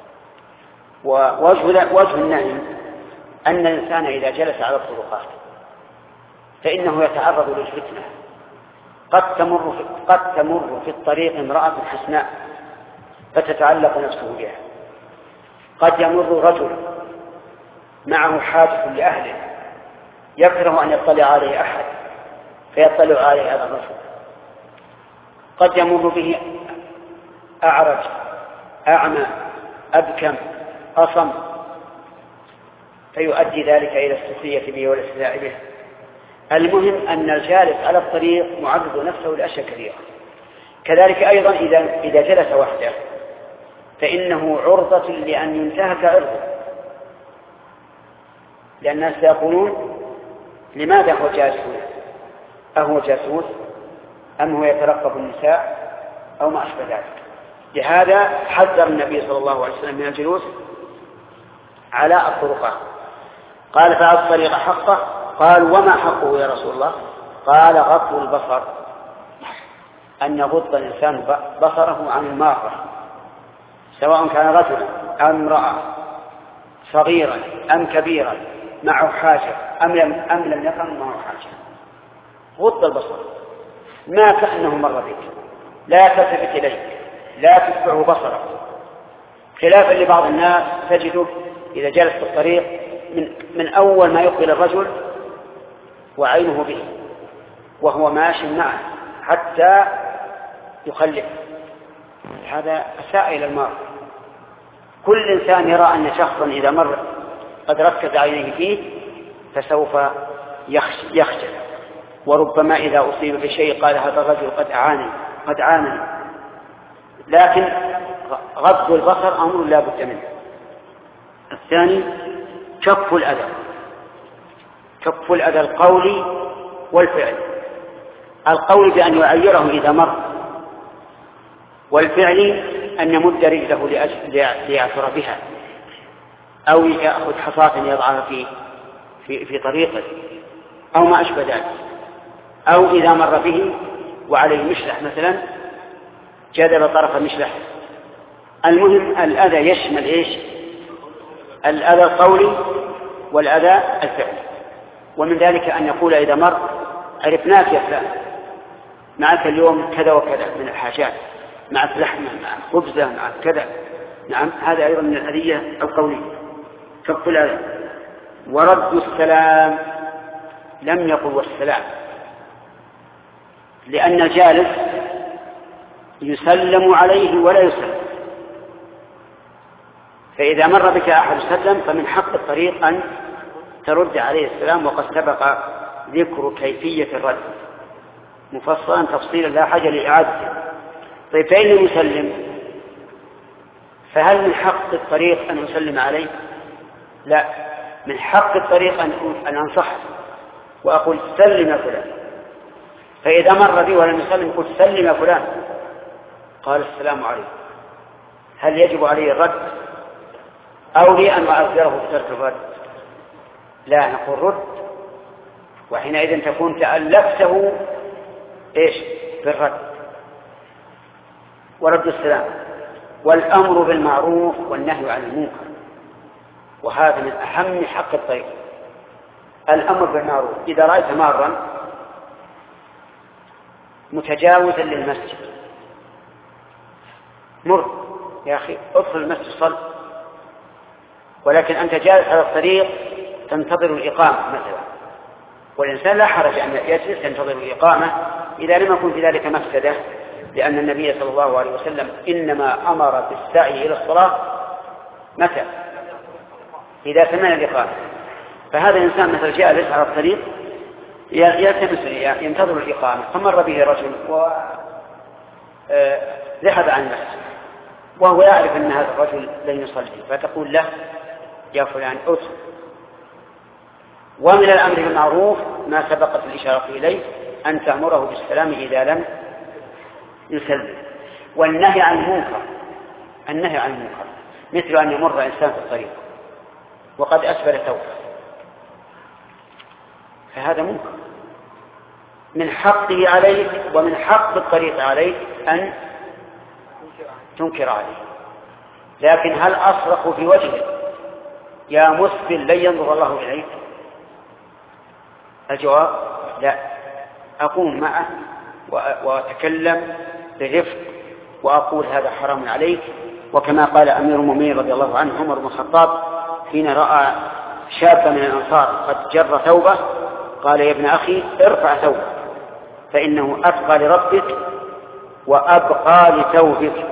ووجه وجه النهي أن الإنسان إذا جلس على الطرقات فإنه يتعرض للفتنة. قد تمر في, قد تمر في الطريق امرأة حسناء فتتعلق نفسه بها، قد يمر رجل معه حاجة لأهله يكره أن يطلع عليه أحد فيطلع عليه هذا الرجل، قد يمر به أعرج أعمى أبكم أصم فيؤدي ذلك إلى السخرية به والاستهزاء به. المهم أن الجالس على الطريق معرض نفسه لأشياء كثيرة. كذلك أيضا إذا إذا جلس وحده فإنه عرضة لأن ينتهك عرضه، لأن الناس يقولون لماذا هو جاسوس؟ أهو جاسوس أم هو يترقب النساء أو ما أشبه ذلك؟ لهذا حذر النبي صلى الله عليه وسلم من الجلوس على الطرقات. قال فأعطوا الطريق حقه. قال وما حقه يا رسول الله؟ قال غض البصر، أن يغض الإنسان بصره عن المارة سواء كان رجلا أم امرأة، صغيرا أم كبيرا، معه حاجة أم لم, أم لم يكن معه حاجة. غض البصر ما كأنه مر بك، لا تلتفت إليه، لا تتبعه بصرك، خلافا لبعض الناس تجده إذا جلس في الطريق من, من أول ما يقبل الرجل وعينه به وهو ماشي معه حتى يخلف. هذا أساء إلى المرء. كل إنسان يرى أن شخصا إذا مر قد ركز عينيه فيه فسوف يخجل، وربما إذا أصيب بشيء قال هذا الرجل قد أعاني قد عانني. لكن غض البصر أمر لا بد منه. الثاني كف الأذى، كف الأذى القولي والفعل. القول بأن يعيره إذا مر، والفعل أن يمد رجله ليعثر بها أو يأخذ حصاة يضعها في, في, في طريقه أو ما أشبه ذلك، أو إذا مر به وعليه مشلح مثلا جذب طرف مشلح. المهم الأذى يشمل إيش؟ الأذى القولي والأذى الفعلي. ومن ذلك أن يقول إذا مر عرفناك يا فلان، معك اليوم كذا وكذا من الحاجات، معك لحمة، معك خبزة، معك كذا. نعم، هذا أيضا من الأذية القولية. كف الأذى. ورد السلام، لم يقل والسلام، لأن الجالس يسلم عليه ولا يسلم، فإذا مر بك أحد سلم فمن حق الطريق أن ترد عليه السلام، وقد سبق ذكر كيفية الرد مفصلا تفصيلا لا حاجة لإعادته. طيب فإن يسلم فهل من حق الطريق أن يسلم عليه؟ لا، من حق الطريق أن أنصحه وأقول سلم يا فلان. فإذا مر بي ولم يسلم قلت سلم يا فلان، قال السلام عليكم، هل يجب عليه الرد أو لي أن أعذره بترك الرد؟ لا، نقول رد، وحينئذ تكون تألفته إيش بالرد. ورد السلام والأمر بالمعروف والنهي عن المنكر، وهذا من أهم حق الطريق. الأمر بالمعروف، إذا رأيت مارا متجاوزا للمسجد مر يا أخي ادخل المسجد صل، ولكن أنت جالس على الطريق تنتظر الإقامة مثلا، والإنسان لا حرج أن يجلس ينتظر الإقامة إذا لم يكن في ذلك مفسدة، لأن النبي صلى الله عليه وسلم إنما أمر بالسعي إلى الصلاة متى؟ إذا سمعنا الإقامة. فهذا الإنسان مثل جالس على الطريق يلتمس ينتظر الإقامة، فمر به رجل وذهب عن المسجد وهو يعرف أن هذا الرجل لن يصلي، فتقول له يا فلان أدخل. ومن الأمر بالمعروف ما سبقت الإشارة إليه أن تأمره بالسلام إذا لم يسلم. والنهي عن المنكر، النهي عن المنكر مثل أن يمر إنسان في الطريق وقد أسفل ثوبه، فهذا منكر من حقه عليك ومن حق الطريق عليك أن تنكر عليه. لكن هل أصرخ في وجهه يا مسفل لن ينظر الله إليك؟ الجواب لا، أقوم معه وأتكلم برفق وأقول هذا حرام عليك. وكما قال أمير المؤمنين رضي الله عنه عمر بن الخطاب حين رأى شابا من الأنصار قد جر ثوبه قال يا ابن أخي ارفع ثوبه فإنه أتقى لربك وأبقى لثوبك.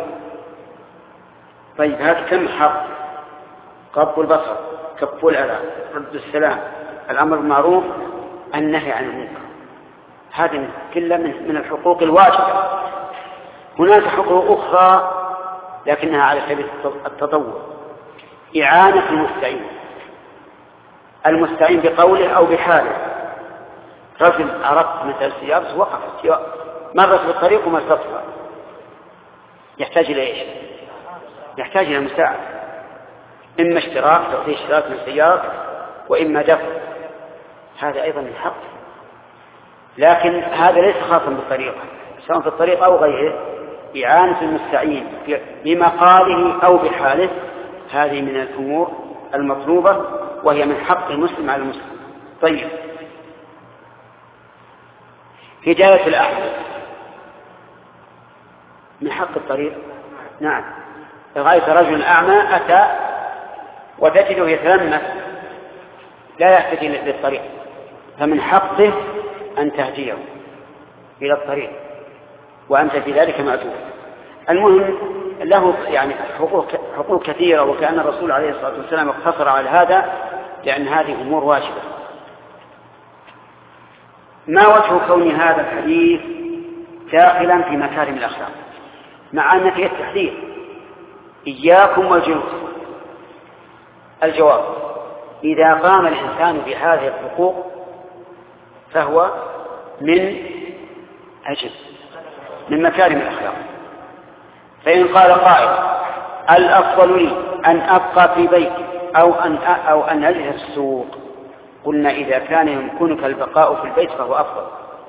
طيب هذا كم حق؟ غض البصر، كف الأذى، رد السلام، الأمر بالمعروف، النهي عن المنكر، هذه كلها من الحقوق الواجبة. هناك حقوق أخرى لكنها على سبيل التطوع، إعانة المستعين، المستعين بقوله أو بحاله. رجل عرفت مثل سيارة وقفت مرت بالطريق وما استطفى، يحتاج إلى إيش؟ يحتاج إلى مساعدة، إما اشتراك تعطيه اشتراك من سيارة وإما دفع، هذا أيضا من حق. لكن هذا ليس خاصا بالطريق، سواء في الطريق أو غيره، إعانة المستعين بمقاله أو بحاله، هذه من الأمور المطلوبة وهي من حق المسلم على المسلم. طيب هداية الأعمى من حق الطريق، نعم. رأيت رجل أعمى أتى وتجده يتلمس لا يحتاج للطريق، فمن حقه أن تهديه إلى الطريق وأنت في ذلك مأجور. المهم له يعني حقوق, حقوق كثيرة، وكأن الرسول عليه الصلاة والسلام اقتصر على هذا لأن هذه أمور واجبة. ما وجه كون هذا الحديث داخلا في مكارم الأخلاق مع أن فيه التحذير إياكم والجنس؟ الجواب إذا قام الإنسان بهذه الحقوق فهو من أجل من مكارم الأخلاق. فإن قال قائل الأفضل لي أن أبقى في بيتي أو أن أو أن أجلس في السوق، قلنا إذا كان يمكنك البقاء في البيت فهو أفضل،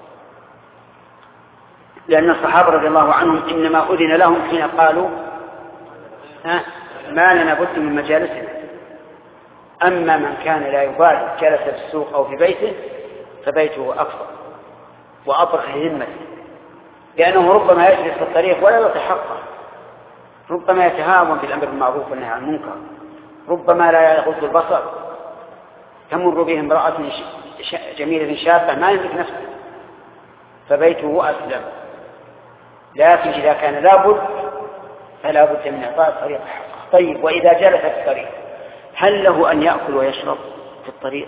لأن الصحابة رضي الله عنهم إنما أذن لهم حين قالوا ها ما لنا بد من مجالسنا. أما من كان لا يبالي جلس في السوق أو في بيته فبيته أفضل وأبرح لهمته، لأنه ربما يجلس في الطريق ولا يتحقق، ربما يتهاون بالأمر بالمعروف والنهي عن المنكر، ربما لا يغض البصر، تمر به امرأة جميلة شابة ما يملك نفسه فبيته أسلم. لكن إذا كان لابد فلا بد من إعطاء الطريق حقه. طيب وإذا جلس في الطريق هل له أن يأكل ويشرب في الطريق؟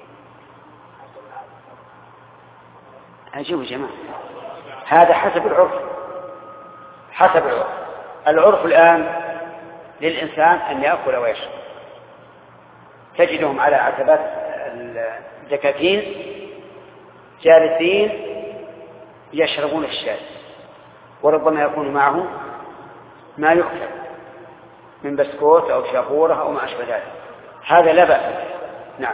أجيب جماعة، هذا حسب العرف، حسب العرف. العرف الآن للإنسان أن يأكل ويشرب، تجدهم على عتبات الدكاكين جالسين يشربون الشاي، وربما يكون معه ما يؤكل من بسكوت أو شابورة أو ما أشبه ذلك، هذا لا بأس. نعم.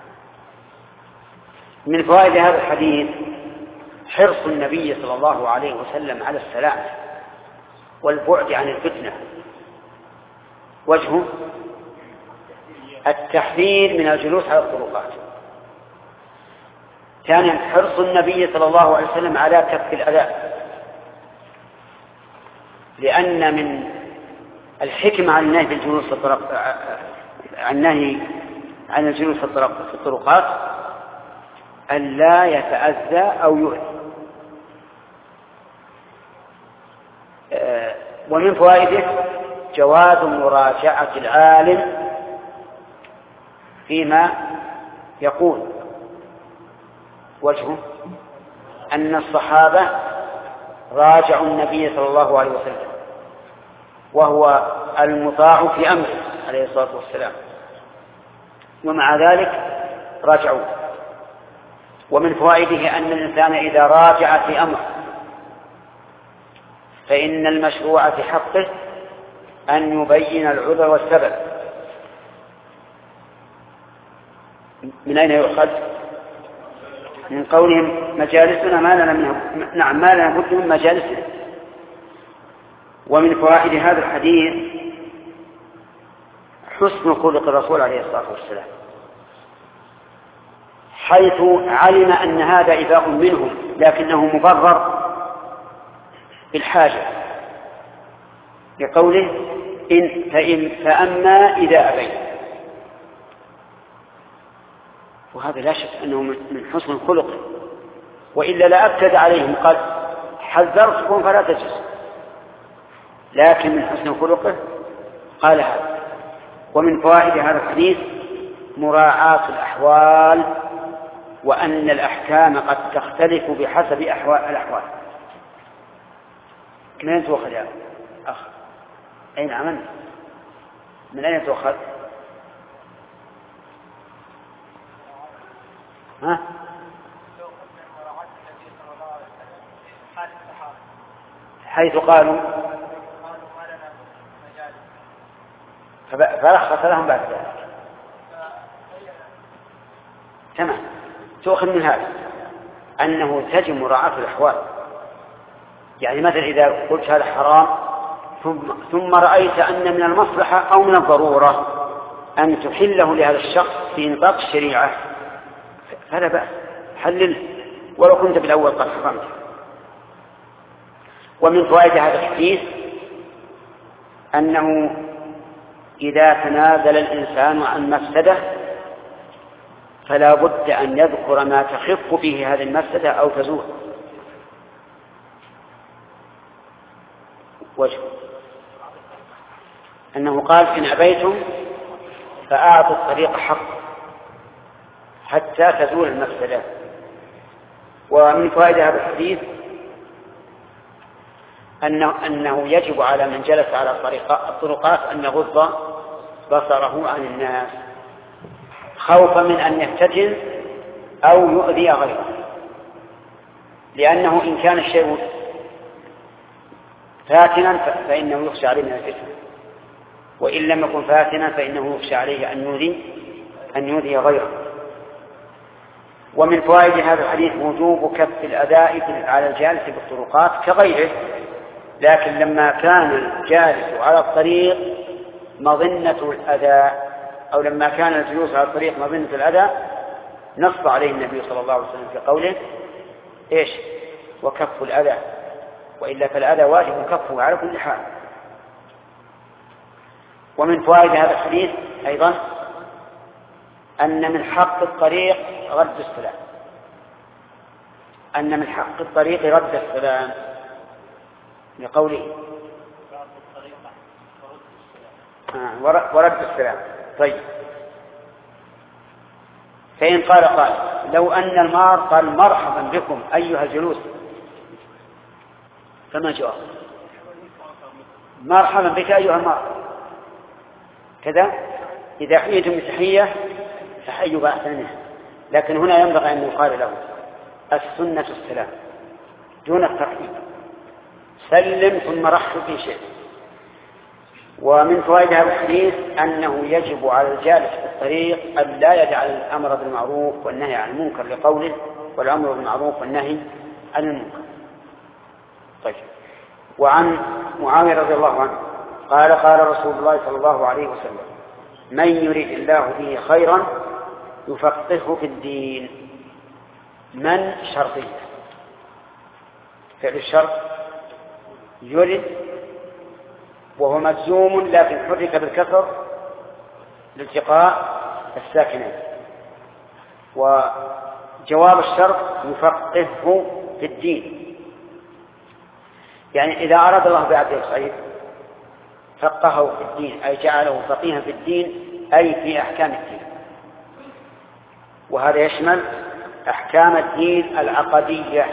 من فوائد هذا الحديث حرص النبي صلى الله عليه وسلم على السلام والبعد عن الفتنة. وجهه التحذير من الجلوس على الطرقات. ثانيا حرص النبي صلى الله عليه وسلم على كف الأذى، لأن من الحكمة على النهي بالجلوس النهي عن الجلوس في الطرقات أن لا يتأذى أو يؤذي. ومن فوائده جواز مراجعة العالم فيما يقول. وجهه أن الصحابة راجعوا النبي صلى الله عليه وسلم وهو المطاع في أمره عليه الصلاة والسلام، ومع ذلك راجعوه. ومن فوائده أن الإنسان إذا راجع في أمر فإن المشروع في حقه أن يبين العذر والسبب. من أين يؤخذ؟ من قولهم مجالسنا ما لنا منها، نعم ما لنا بد من مجالسنا. ومن فوائد هذا الحديث حسن خلق الرسول عليه الصلاة والسلام، حيث علم أن هذا إباء منهم لكنه مبرر بالحاجة، لقوله إن فإن فأما إذا أبيت. وهذا لا شك أنه من حسن خلقه، وإلا لأكد عليهم قال حذرتكم فلا تجلسوا، لكن من حسن خلقه قال هذا. ومن فوائد هذا الحديث مراعاة الأحوال، وأن الأحكام قد تختلف بحسب أحوال الأحوال. من أين تؤخذ يا أخ؟ أين عمل؟ من أين تؤخذ؟ ها؟ حيث قالوا فرخص لهم بعد ذلك. تمام. تؤخذ من هذا أنه تجب مراعاة الأحوال. يعني مثلا إذا قلت هذا حرام ثم, ثم رأيت أن من المصلحة أو من الضرورة أن تحله لهذا الشخص في نطاق الشريعة فلا بأس، حلل ولو كنت بالأول قد حرمت. ومن فوائد هذا الحديث أنه إذا تنازل الإنسان عن مفسدة فلا بد أن يذكر ما تخف به هذه المفسدة أو تزول. وجه أنه قال إن أبيتم فأعطوا الطريق حق حتى تزول المفسدة. ومن فوائد هذا الحديث أنه, أنه يجب على من جلس على الطرقات أن يغض بصره عن الناس خوفا من أن يفتتن أو يؤذي غيره، لأنه إن كان الشيء فاتنا فإنه يخشى عليه من الفتن، وإن لم يكن فاتنا فإنه يخشى عليه أن يؤذي أن يؤذي غيره. ومن فوائد هذا الحديث وجوب كف الأذى على الجالس بالطرقات كغيره، لكن لما كان الجالس على الطريق مظنة الأذى أو لما كان الجلوس على الطريق مظنة الأذى نص عليه النبي صلى الله عليه وسلم في قوله إيش؟ وكف الأذى، وإلا فالأذى واجب كفه على كل حال. ومن فوائد هذا الحديث أيضا أن من حق الطريق رد السلام، أن من حق الطريق رد السلام لقوله آه ورد السلام. طيب، فإن قال قال لو أن المار قال مرحبا بكم أيها الجلوس فما جواب؟ مرحبا بك أيها المار كذا، إذا حييتم بتحية فحيوا بأحسن منها، لكن هنا ينبغي أن يقال له السنة السلام دون الترحيب، سلم ثم رحب في شيء. ومن فوائد هذا الحديث أنه يجب على الجالس في الطريق أن لا يجعل الأمر بالمعروف والنهي عن المنكر لقوله والأمر بالمعروف والنهي عن المنكر. طيب. وعن معاوية رضي الله عنه قال قال رسول الله صلى الله عليه وسلم من يريد الله به خيرا يفقهه في الدين. من شرطية، فعل الشرط يريد وهو مجزوم لكن حرك بالكسر لالتقاء الساكنين. وجواب الشرط يفقهه في الدين، يعني إذا أراد الله بعبده الخير فقهه في الدين، أي جعله فقيها في الدين، أي في أحكام الدين. وهذا يشمل أحكام الدين العقدية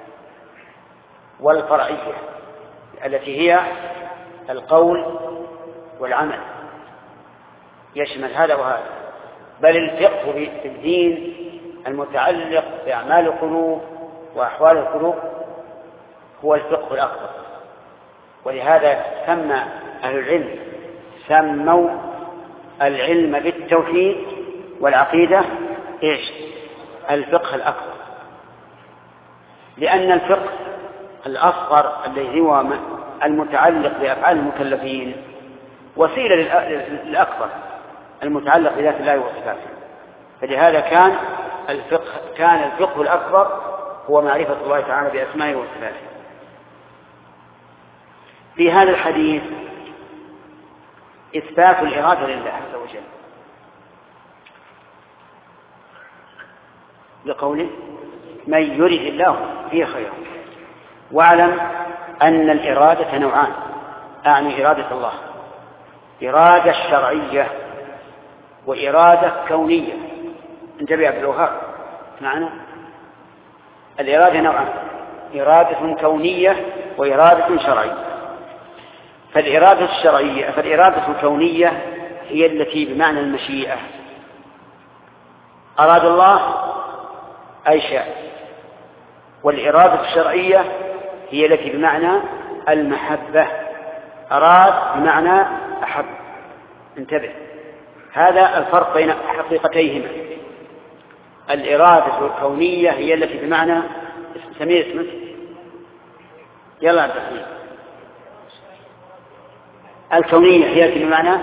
والفرعية التي هي القول والعمل، يشمل هذا وهذا. بل الفقه في الدين المتعلق بأعمال القلوب وأحوال القلوب هو الفقه الأكبر. ولهذا سمى أهل العلم سموا العلم بالتوحيد والعقيدة إيش؟ الفقه الأكبر، لأن الفقه الأصغر الذي هو المتعلق بأفعال المكلفين وسيلة للأكبر المتعلق بذات الله وصفاته. فلهذا كان الفقه كان الفقه الأكبر هو معرفة الله تعالى بأسمائه وصفاته. في هذا الحديث إثبات الإرادة لله عز وجل بقوله من يرد الله فيه خيرا. واعلم أن الإرادة نوعان، أعني إرادة الله إرادة شرعية وإرادة كونية. انتبه يا عبد الوهاب معنا، الإرادة نوعان، إرادة كونية وإرادة شرعية. فالإرادة الشرعية فالإرادة الكونية هي التي بمعنى المشيئة، أراد الله أي شاء. والإرادة الشرعية هي التي بمعنى المحبة، أراد بمعنى أحب. انتبه، هذا الفرق بين حقيقتيهما. الإرادة الكونية هي التي بمعنى سمير اسمك يلا عبد الحميد. الكونية هي التي بمعنى،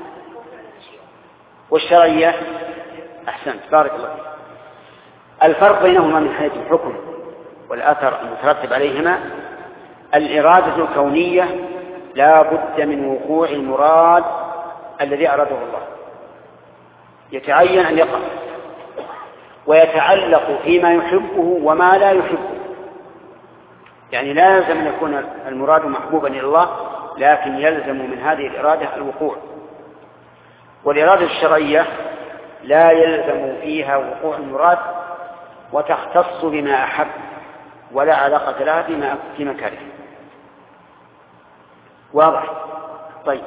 والشرعية أحسنت بارك الله. الفرق بينهما من حيث الحكم والأثر المترتب عليهما: الإرادة الكونية لا بد من وقوع المراد الذي أراده الله، يتعين أن يقع ويتعلق فيما يحبه وما لا يحبه. يعني لا يلزم أن يكون المراد محبوبا إلى الله، لكن يلزم من هذه الإرادة الوقوع. والإرادة الشرعية لا يلزم فيها وقوع المراد وتختص بما أحب ولا علاقة لها بما في مكانه. واضح؟ طيب،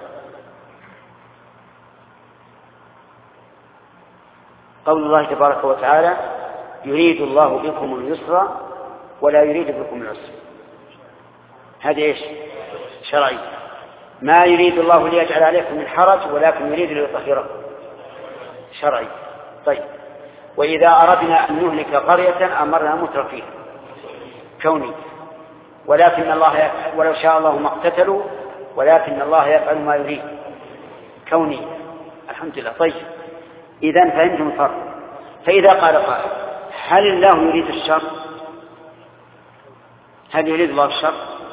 قول الله تبارك وتعالى: يريد الله بكم اليسر ولا يريد بكم العسر. هذه ايش؟ شرعي. ما يريد الله ليجعل عليكم من حرج ولكن يريد ليطهركم. شرعي. طيب، وإذا أردنا أن نهلك قرية أمرنا مترفيها. كوني. ولكن الله ولو شاء الله ما اقتتلوا ولكن الله يفعل ما يريد. كوني. الحمد لله. طيب، إذن فهمتم الفرق. فإذا قال قائل: هل الله يريد الشر؟ هل يريد الله الشر؟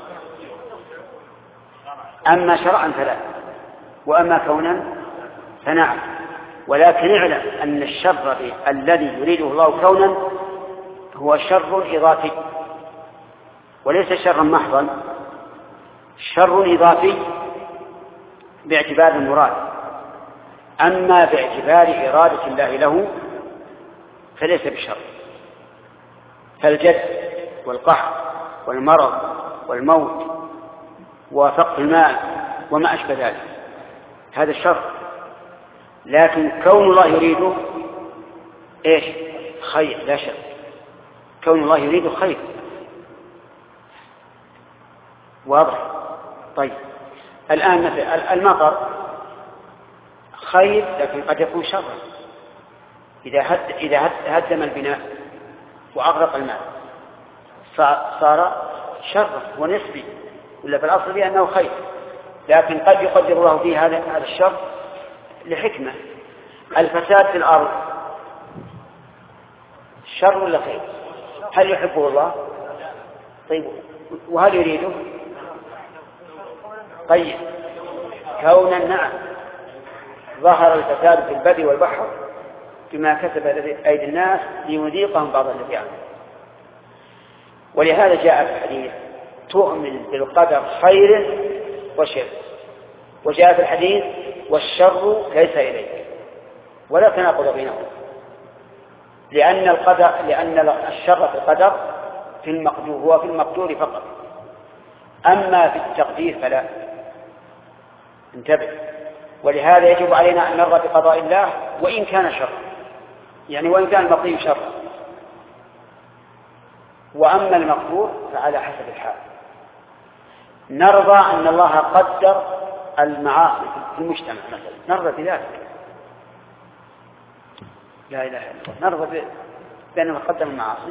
أما شرعا فلا، وأما كونا فنعم. ولكن اعلم أن الشر الذي يريده الله كونا هو شر إضافي وليس شرا محضا، شر إضافي باعتبار المراد. أما باعتبار إرادة الله له فليس بشر. فالجد والقحط والمرض والموت وفقد المال وما أشبه ذلك هذا الشر. لكن كون الله يريده إيش؟ خير، لا شر. كون الله يريده خير. واضح؟ طيب، الآن مثلا المطر خير لكن قد يكون شرا. إذا هد إذا هد هدم البناء وأغرق الماء صار شرا ونسبي، ولا في الأصل بأنه خير، لكن قد يقدر الله فيه هذا هذا الشر لحكمة. الفساد في الأرض شر ولا خير؟ هل يحبه الله؟ طيب، وهل يريده؟ طيب، كونا نعم. ظهر الفساد في البر والبحر بما كسب أيدي الناس ليذيقهم بعض الذي عملوا. ولهذا جاء في الحديث تؤمن بالقدر خير وشر، وجاء في الحديث والشر ليس إليك، ولا تناقض بينهم، لأن القدر لأن الشر في القدر في المقدور هو في المقدور فقط، أما في التقدير فلا. انتبه. ولهذا يجب علينا أن نرضى بقضاء الله وإن كان شر، يعني وإن كان المقدور شر، وأما المقدور فعلى حسب الحال. نرضى أن الله قدر المعاصي في المجتمع مثلا، نرضى بذلك، لا إله إلا الله، نرضى بأنه قدر المعاصي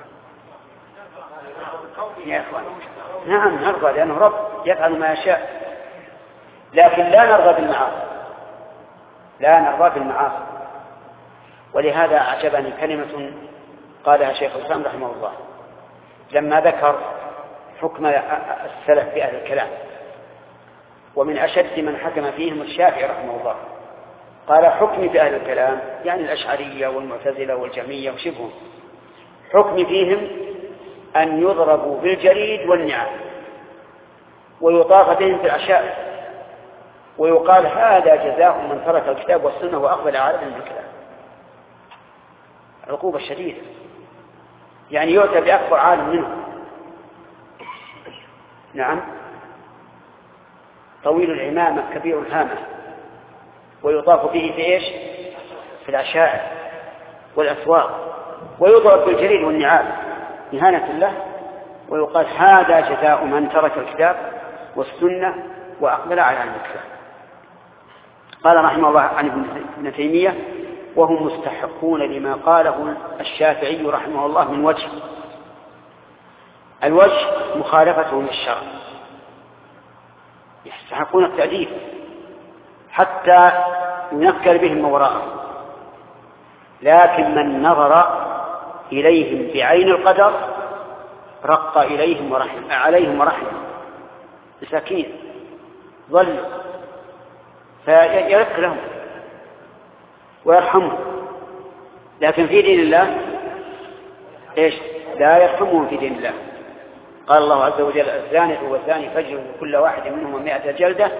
يا إخوان. نعم نرضى لأنه رب يفعل ما يشاء، لكن لا نرضى بالمعاصي، لا نرضى بالمعاصي. ولهذا أعجبني كلمة قالها شيخ الإسلام رحمه الله لما ذكر حكم السلف في أهل الكلام، ومن أشد من حكم فيهم الشافعي رحمه الله. قال حكم في أهل الكلام يعني الأشعرية والمعتزلة والجهمية وشبههم، حكم فيهم أن يضربوا بالجريد والنعال ويطاف بهم في العشائر، ويقال هذا جزاء من ترك الكتاب والسنة وأقبل على علم الكلام. العقوبة الشديدة، يعني يؤتى بأكبر عالم منه، نعم، طويل العمامة كبير الهامة، ويطاف به في إيش؟ في العشائر والأسواق، ويضرب بالجريد والنعال إهانة الله، ويقال هذا جزاء من ترك الكتاب والسنة وأقبل على علم الكلام. قال رحمه الله عن ابن تيمية وهم مستحقون لما قاله الشافعي رحمه الله من وجه. الوجه مخالفتهم للشرع، يستحقون التأديب حتى ينكر بهم وراءهم، لكن من نظر إليهم بعين القدر رق إليهم ورحم عليهم ورحم مساكين ظلوا، فيرق لهم ويرحمهم. لكن في دين الله إيش؟ لا يرحمهم في دين الله. قال الله عز وجل الزاني والزاني فاجلدوا كل واحد منهم مئة جلدة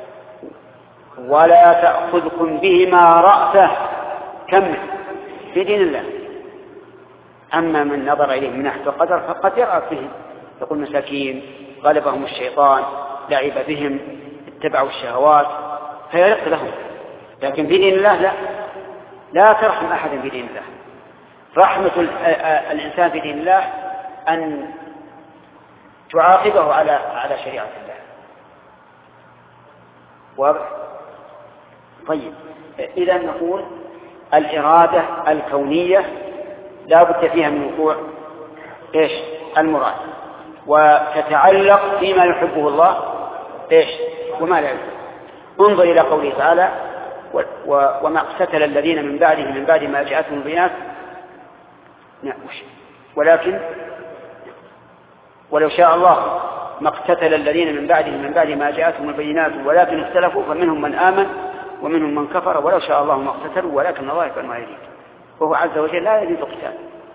ولا تأخذكم بهما رأفة كم في دين الله. أما من نظر إليه من ناحية القدر فقد يرأى فيهم، يقول مساكين غلبهم الشيطان لعب بهم اتبعوا الشهوات فيرق لهم. لكن في دين الله لا، لا ترحم أحدا في دين الله. رحمة الإنسان في دين الله أن تعاقبه على على شريعة الله. واضح؟ طيب، إذا نقول الإرادة الكونية لا بد فيها من وقوع إيش؟ المراد، وتتعلق فيما يحبه الله إيش؟ وما لا يحبه. انظر إلى قوله تعالى وما اقتتل الذين من بعدهم من بعد ما جاءتهم البينات ولكن ولو شاء الله ما اقتتل الذين من بعدهم من بعد ما جاءتهم البينات ولكن اختلفوا فمنهم من آمن ومنهم من كفر ولو شاء الله ما اقتتلوا ولكن الله يفعل ما يريد، وهو عز وجل لا يريد القتال.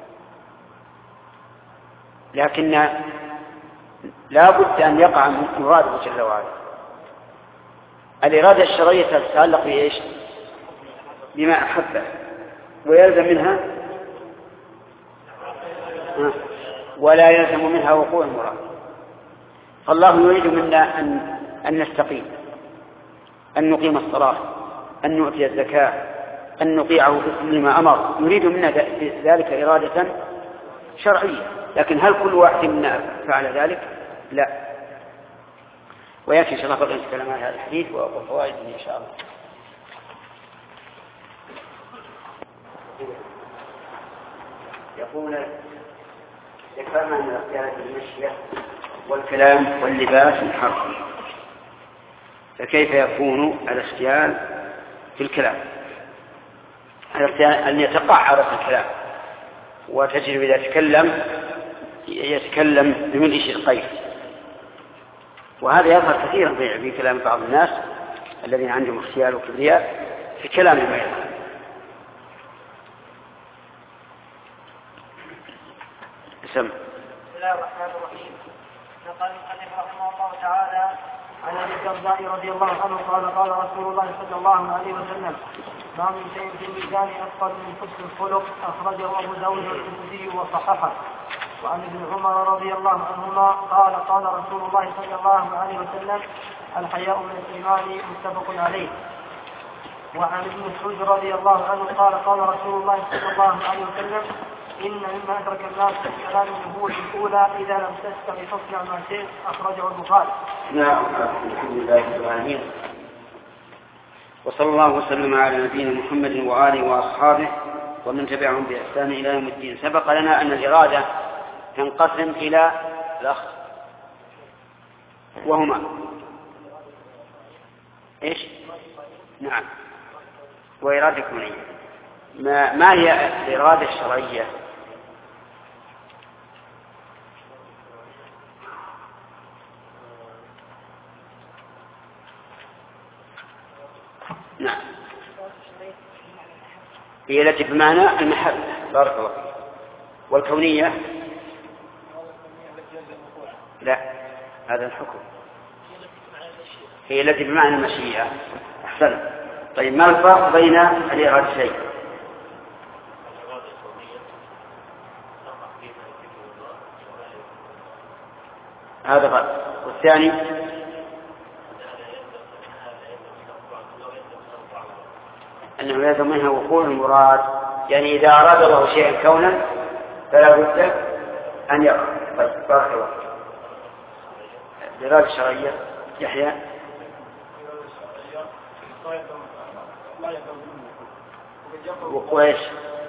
لكن لا بد أن يقع من مراده جل وعلا. الإرادة الشرعية تتعلق بإيش؟ بما أحبه ويلزم منها ولا يلزم منها وقوع المراد. فالله يريد منا أن, أن نستقيم، أن نقيم الصلاة، أن نؤتي الزكاة، أن نطيعه في كل ما أمر، يريد منا ذلك إرادة شرعية. لكن هل كل واحد منا فعل ذلك؟ لا. ويأتي إن شاء الله بقى نتكلم عن هذا الحديث وفوائده إن شاء الله. يقول ذكرنا من الاختيارات المشية والكلام واللباس محرم، فكيف يكون الاختيار في الكلام؟ الاختيار أن يتقعر في الكلام، وتجد إذا تكلم يتكلم بملء شقيه، وهذا يظهر كثيرا في كلام بعض الناس الذين عندهم اختيار وكبرياء، في كلام المعين. بسم الله الرحمن الرحيم. نقل المؤلف رحمه الله تعالى عن ابي الدرداء رضي الله عنه قال قال رسول الله صلى الله عليه وسلم: ما من شيء في الميزان اثقل من حسن الخلق. اخرجه ابو داود والترمذي وصححه. وعن ابن عمر رضي الله عنهما قال قال رسول الله صلى الله عليه وسلم: الحياء من الايمان. متفق عليه. وعن ابن مسعود رضي الله عنه قال قال رسول الله صلى الله عليه وسلم: إن مما أدرك الناس في كلام النبوة الأولى إذا لم تستطع فاصنع ما شئت. أخرجه البخاري. نعم. الحمد لله رب العالمين، وصلى الله وسلم على نبينا محمد وآله وأصحابه ومن تبعهم بإحسان إلى يوم الدين. سبق لنا أن الإرادة تنقسم إلى الأخ وهما إيش؟ نعم. وإرادة كونية. ما, ما هي الإرادة الشرعية؟ نعم، هي التي بمعنى المحبة. بارك الله فيك. والكونية لا، هذا الحكم. هي التي بمعنى المشيئة. أحسن. طيب، ما الفرق بين الإرادتين؟ هذا فرق. والثاني أنه لازم منها وقوع المراد، يعني إذا أراد الله شيئا كونا فلا بد أن يقع. طيب، بارك الله. الإرادة الشرعية يحيى. وقوع ايش؟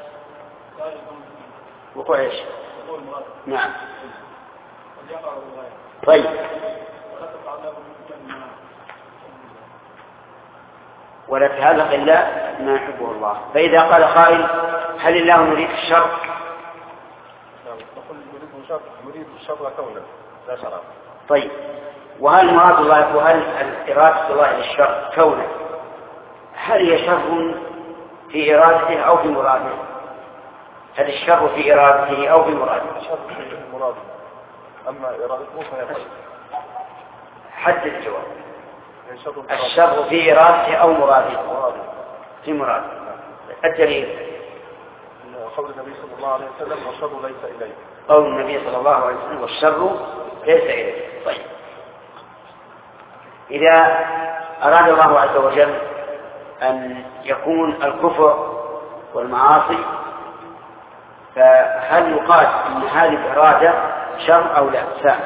وقوع ايش؟ نعم. طيب، ولا تهلق إلا ما يحبه الله. فإذا قال قائل: هل الله يريد الشر؟ نريد الشر كونا لا شرعا. طيب، وهل مراد الله وهل إرادة الله للشر كونا هل هي شر في إرادته أو في مراده؟ هل الشر في إرادته أو في مراده؟ الشر في مراده، أما إرادته فهي طيب. حدد الجواب. الشر في إرادته أو مراده؟ في مراده. الدليل قول النبي صلى الله عليه وسلم: والشر ليس إليه. قول النبي صلى الله عليه وسلم: والشر ليس إليه. طيب، إذا أراد الله عز وجل أن يكون الكفر والمعاصي، فهل يقال أن هذه الإرادة شر أو لا؟ سامع.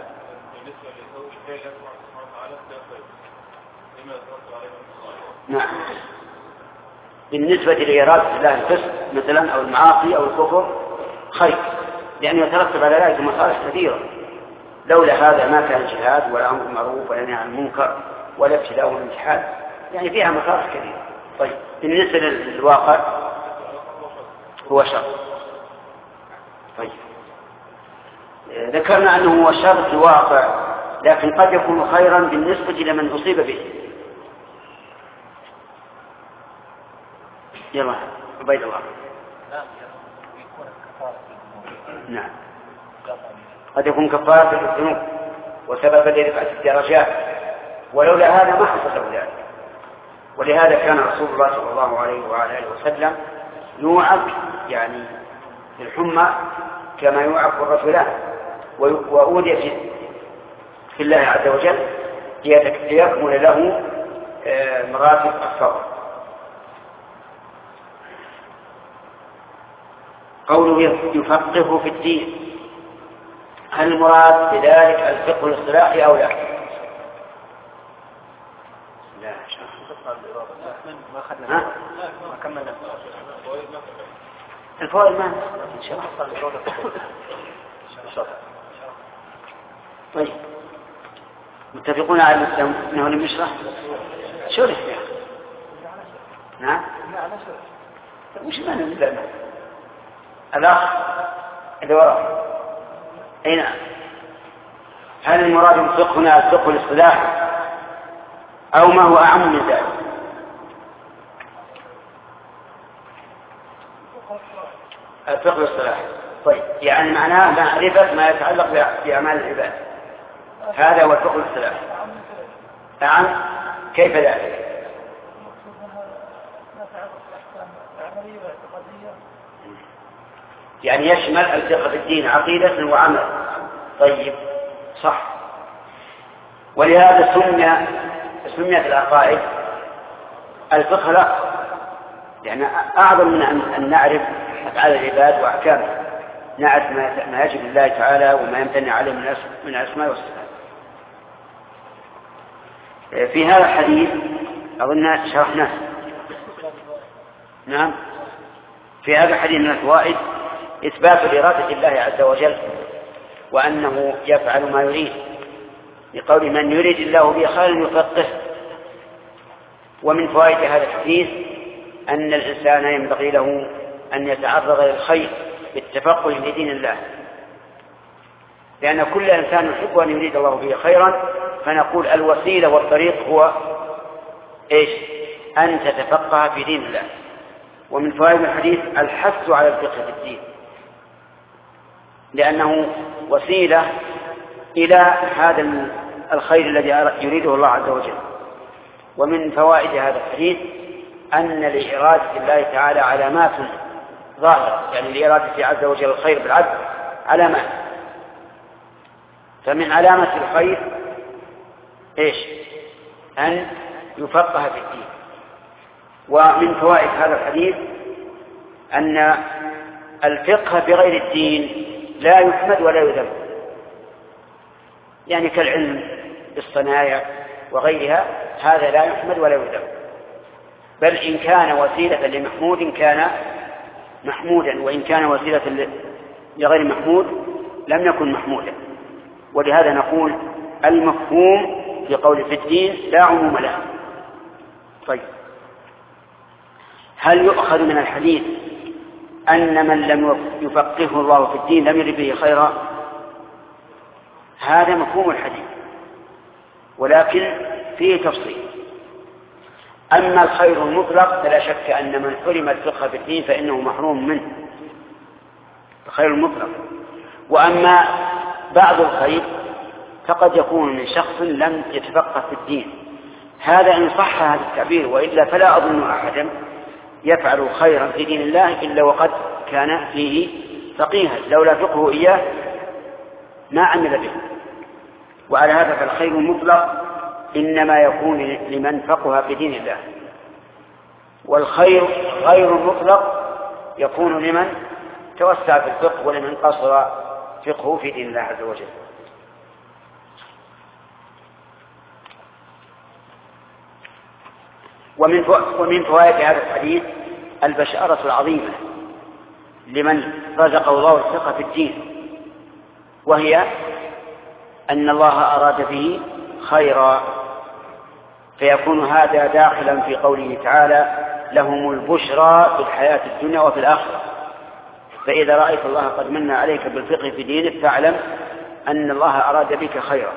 نعم، بالنسبة لإرادة الله الفسق مثلا أو المعاصي أو الكفر خير، لأنه يترتب على ذلك مصالح كثيرة. لولا هذا ما كان الجهاد ولا أمر بالمعروف ولا نهي عن المنكر ولا ابتلاء والامتحان، يعني فيها مصالح كثيرة. طيب، بالنسبة للواقع هو شر. طيب، ذكرنا أنه هو شر في الواقع، لكن قد يكون خيرا بالنسبة لمن أصيب به. يلا عبيد الله. نعم، قد يكون كفارة للذنوب وسبب لرفعة الدرجات، ولولا هذا ما حصل ذلك. ولهذا كان رسول الله صلى الله عليه وعلى آله وسلم يوعظ يعني الحمى كما يوعظ الرجلان، وأودي في الله عز وجل ليكمل له مراتب الصبر. قوله يفقهه في الدين، هل المراد بذلك الفقه الاصطلاحي أو لا؟ لا ما أخذنا ما كملنا الفوائد ما إن شاء الله. طيب، متفقون على أنه لم يشرح شو الاشتراك؟ نعم، وش معنى الكلمة؟ الأخ اللي وراء أين؟ هل المراد بالفقه هنا الفقه الاصطلاحي أو ما هو أعم من ذلك؟ الفقه والصلاح. طيب يعني معناه معرفة ما يتعلق بأعمال العباد، هذا هو الفقه والصلاح. نعم كيف ذلك؟ يعني يشمل الفقه في الدين عقيدة وعمل. طيب صح. ولهذا سمي سميت العقائد الفقه الأكبر، يعني أعظم من أن نعرف أفعال العباد وأحكامها، نعرف ما يجب لله تعالى وما يمتنع عليه من الأسماء والصفات. في هذا الحديث أظن شرحناه. نعم في هذا الحديث من الفوائد إثبات إرادة الله عز وجل وأنه يفعل ما يريد، لقول من يريد الله به خيرا يفقهه. ومن فوائد هذا الحديث أن الإنسان ينبغي له أن يتعرض للخير بالتفقه في دين الله، لأن كل إنسان يحب أن يريد الله به خيرا، فنقول الوسيلة والطريق هو إيش؟ أن تتفقه في دين الله. ومن فوائد الحديث الحث على الفقه في الدين، لأنه وسيلة إلى هذا الخير الذي يريده الله عز وجل. ومن فوائد هذا الحديث أن لإرادة الله تعالى علامات ظاهرة، يعني لإرادته عز وجل الخير بالعبد علامات. فمن علامة الخير إيش؟ أن يفقه في الدين. ومن فوائد هذا الحديث أن الفقه بغير الدين لا يحمد ولا يذم، يعني كالعلم بالصنايع وغيرها، هذا لا يحمد ولا يذم، بل إن كان وسيلة لمحمود كان محمودا، وإن كان وسيلة لغير محمود لم يكن محمودا. ولهذا نقول المفهوم في قول في الدين لا عموم له. طيب هل يؤخذ من الحديث أن من لم يفقهه الله في الدين لم يرد به خيرا؟ هذا مفهوم الحديث، ولكن فيه تفصيل. أما الخير المطلق فلا شك أن من حرم الفقه في الدين فإنه محروم منه، الخير المطلق. وأما بعض الخير فقد يكون من شخص لم يتفقه في الدين، هذا إن صح هذا التعبير، وإلا فلا أظن أحدا يفعل خيرا في دين الله إلا وقد كان فيه فقيها، لولا فقه إياه ما عمل به. وعلى هذا فالخير المطلق إنما يكون لمن فقه في دين الله، والخير غير المطلق يكون لمن توسع في الفقه ولمن قصر فقهه في دين الله عز وجل. ومن فوائد هذا الحديث البشارة العظيمة لمن رزقه الله الفقه في الدين، وهي أن الله أراد به خيرا، فيكون هذا داخلا في قوله تعالى لهم البشرى في الحياة الدنيا وفي الآخرة. فإذا رأيت الله قد من عليك بالفقه في دينك فاعلم أن الله أراد بك خيرا.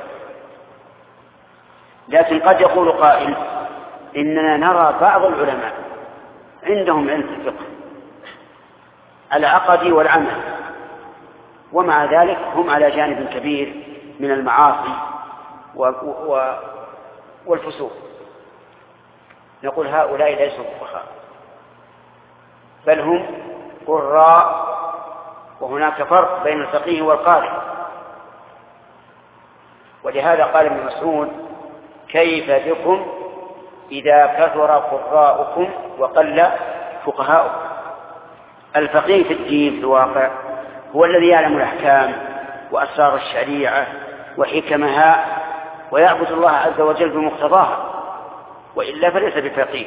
لكن قد يقول قائل إننا نرى بعض العلماء عندهم علم الفقه العقدي والعمل، ومع ذلك هم على جانب كبير من المعاصي والفسوق. نقول هؤلاء ليسوا فقهاء، بل هم قراء، وهناك فرق بين الفقيه والقارئ. ولهذا قال ابن مسعود كيف بكم إذا كثر قراءكم وقل فقهاؤكم. الفقيه في الدين في الواقع هو الذي يعلم الأحكام وأسرار الشريعة وحكمها ويعبد الله عز وجل بمقتضاها، وإلا فليس بفقيه.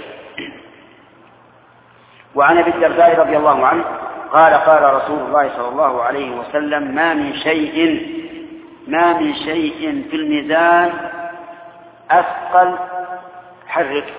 وعن أبي الدرداء رضي الله عنه قال قال رسول الله صلى الله عليه وسلم ما من شيء ما من شيء في الميزان أثقل حرك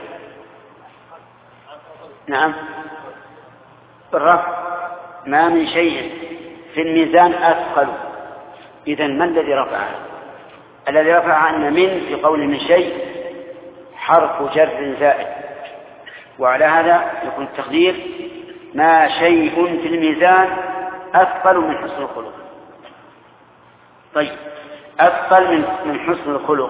نعم بالرفع ما من شيء في الميزان أثقل. إذن ما الذي رفعه؟ الذي رفع أن من في قول من شيء حرف جر زائد، وعلى هذا يكون التقدير ما شيء في الميزان أثقل من حسن الخلق. طيب أثقل من من حسن الخلق،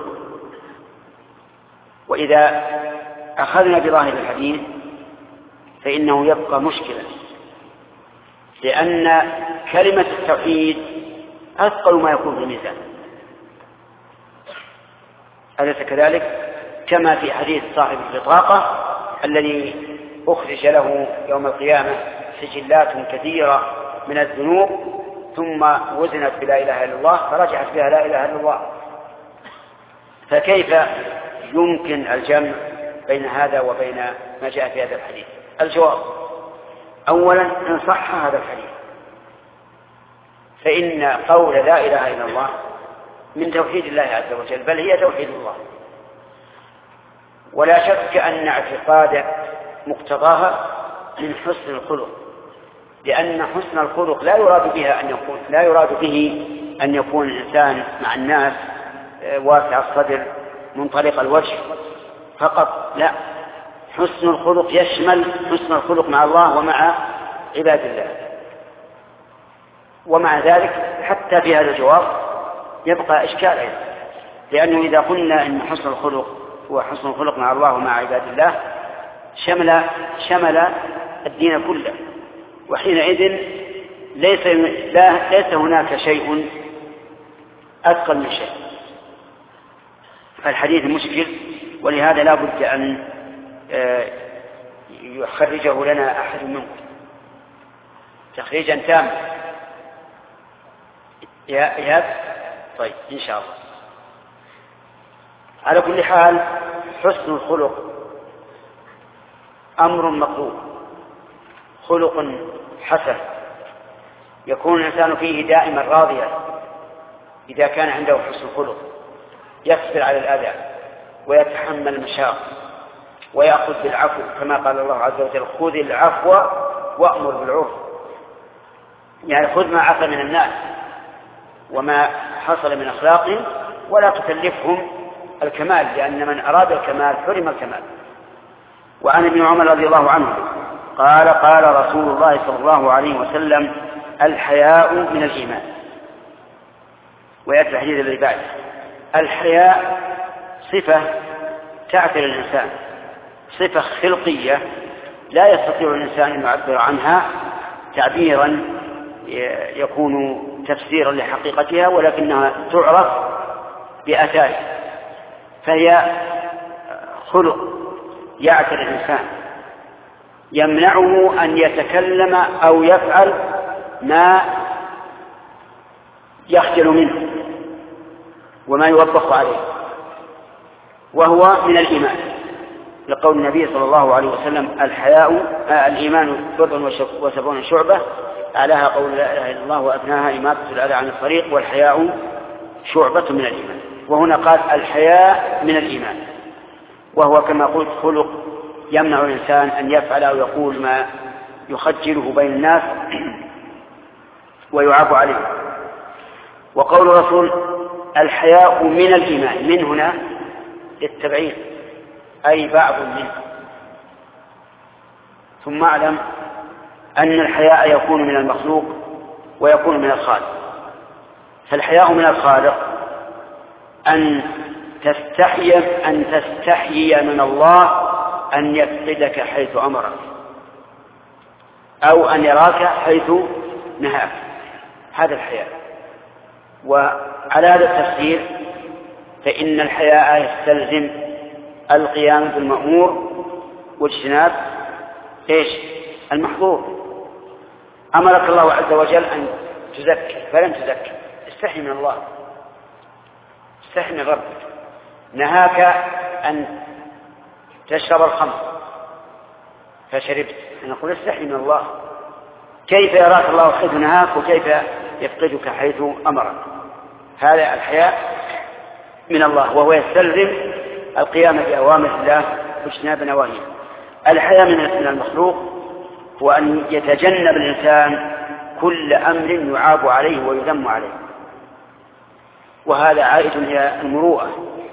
وإذا أخذنا بظاهر الحديث فإنه يبقى مشكلة، لأن كلمة التوحيد أثقل ما يكون في الميزان، أليس كذلك؟ كما في حديث صاحب البطاقة الذي أخرج له يوم القيامة سجلات كثيرة من الذنوب ثم وزنت بلا إله إلا الله فرجعت بها لا إله إلا الله. فكيف يمكن الجمع بين هذا وبين ما جاء في هذا الحديث؟ الجواب: أولا إن صح هذا الحديث فإن قول لا إله إلا الله من توحيد الله عز وجل، بل هي توحيد الله، ولا شك أن اعتقاد مقتضاها من حسن الخلق، لأن حسن الخلق لا يراد بها أن يكون لا يراد به أن يكون الإنسان مع الناس واسع الصدر منطلق الوجه فقط، لا، حسن الخلق يشمل حسن الخلق مع الله ومع عباد الله. ومع ذلك حتى في هذا الجواب يبقى إشكال أيضا، لأنه إذا قلنا أن حسن الخلق هو حسن الخلق مع الله ومع عباد الله شمل شمل الدين كله، وحينئذ ليس لا ليس هناك شيء أثقل من شيء. فالحديث مشكل، ولهذا لا بد أن يخرجه لنا أحد منكم تخريجا تاما. يا إيهاب؟ طيب إن شاء الله. على كل حال حسن الخلق أمر مطلوب، خلق حسن يكون الإنسان فيه دائما راضيا إذا كان عنده حسن خلق، يصبر على الأذى ويتحمل المشاق ويأخذ بالعفو، كما قال الله عز وجل: خذ العفو وأمر بالعرف، يعني خذ ما عفى من الناس وما حصل من أخلاقهم ولا تكلفهم الكمال، لأن من أراد الكمال حرم الكمال. وعن ابن عمر رضي الله عنه قال: قال رسول الله صلى الله عليه وسلم: الحياء من الإيمان. ويأتي الحديث الذي بعده: الحياء صفة تعتري الإنسان، صفة خلقية لا يستطيع الإنسان أن يعبر عنها تعبيرا يكون تفسيرا لحقيقتها، ولكنها تعرف بآثارها، فهي خلق يعتري الإنسان يمنعه أن يتكلم أو يفعل ما يخجل منه وما يوبخ عليه، وهو من الإيمان، لقول النبي صلى الله عليه وسلم: الحياء آه الإيمان بضع وسبعون شعبة، أعلاها قول لا إله إلا الله وأدناها إماتة الأذى عن الطريق، والحياء شعبة من الإيمان. وهنا قال الحياء من الإيمان، وهو كما قلت خلق يمنع الإنسان أن يفعل أو يقول ما يخجله بين الناس ويعاب عليه. وقول الرسول الحياء من الإيمان، من هنا للتبعيد أي بعض منه. ثم اعلم أن الحياء يكون من المخلوق ويكون من الخالق. فالحياء من الخالق أن تستحي أن تستحيي من الله أن يفقدك حيث أمرك أو أن يراك حيث نهاك، هذا الحياء. وعلى هذا التفسير فإن الحياء يستلزم القيام بالمأمور واجتناب ايش؟ المحظور. أمرك الله عز وجل أن تزكي فلم تزكي، استحي من الله، استحي من ربك. نهاك أن تشرب الخمر فشربت، نقول استحي من الله. كيف يراك الله حيث نهاك وكيف يفقدك حيث أمرك؟ هذا الحياء من الله، وهو يستلزم القيام بأوامر الله واجتناب نواهيه. الحياء من المخلوق هو أن يتجنب الإنسان كل أمر يعاب عليه ويذم عليه، وهذا عائد إلى المروءة.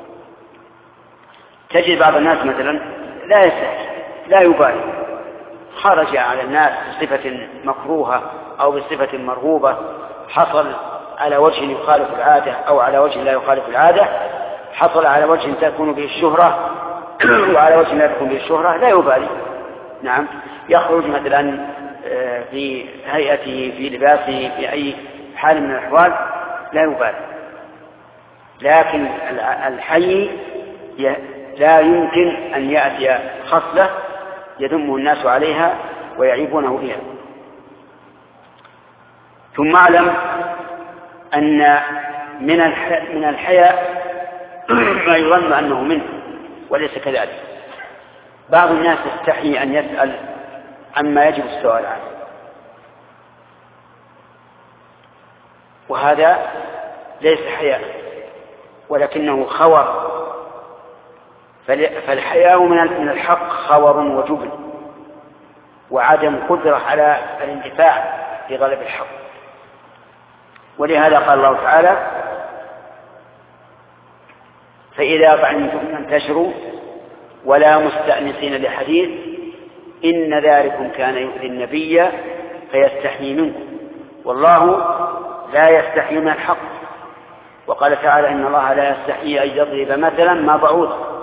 تجد بعض الناس مثلا لا يستحي لا يبالي، خرج على الناس بصفة مكروهة أو بصفة مرغوبة حصل على وجه يخالف العادة أو على وجه لا يخالف العادة، حصل على وجه تكون به الشهرة وعلى وجه لا تكون به الشهرة لا يبالي. نعم، يخرج مثلا في هيئته في لباسه في أي حال من الأحوال لا يبالي، لكن الحي لا يمكن أن يأتي خصلة يذمه الناس عليها ويعيبونه بها. ثم اعلم أن من الحياء ما يظن أنه منه وليس كذلك. بعض الناس يستحي أن يسأل عما يجب السؤال عنه، وهذا ليس حياء ولكنه خور، فالحياء من الحق خور وجبن وعدم قدرة على الاندفاع في غلب الحق. ولهذا قال الله تعالى: فإذا فعلتم فانتشروا ولا مستأنسين لحديث إن ذلكم كان يؤذي النبي فيستحيي منكم والله لا يستحيي من الحق. وقال تعالى: إن الله لا يستحيي أن يضرب مثلا ما بعوضة.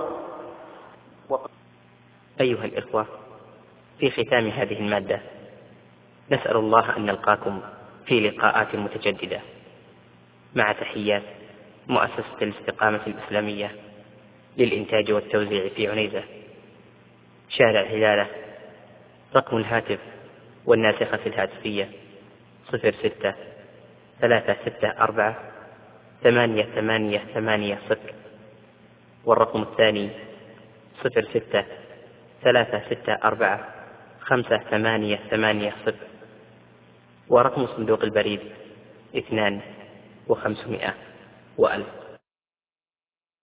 أيها الإخوة، في ختام هذه المادة نسأل الله أن نلقاكم في لقاءات متجددة، مع تحيات مؤسسة الاستقامة الإسلامية للإنتاج والتوزيع في عنيزة، شارع هلالة. رقم الهاتف والناسخة الهاتفية صفر ستة ثلاثة ستة أربعة ثمانية ثمانية ثمانية صفر، والرقم الثاني صفر ستة ثلاثة ستة أربعة خمسة ثمانية ثمانية صفر، ورقم صندوق البريد اثنان وخمسمائة وألف.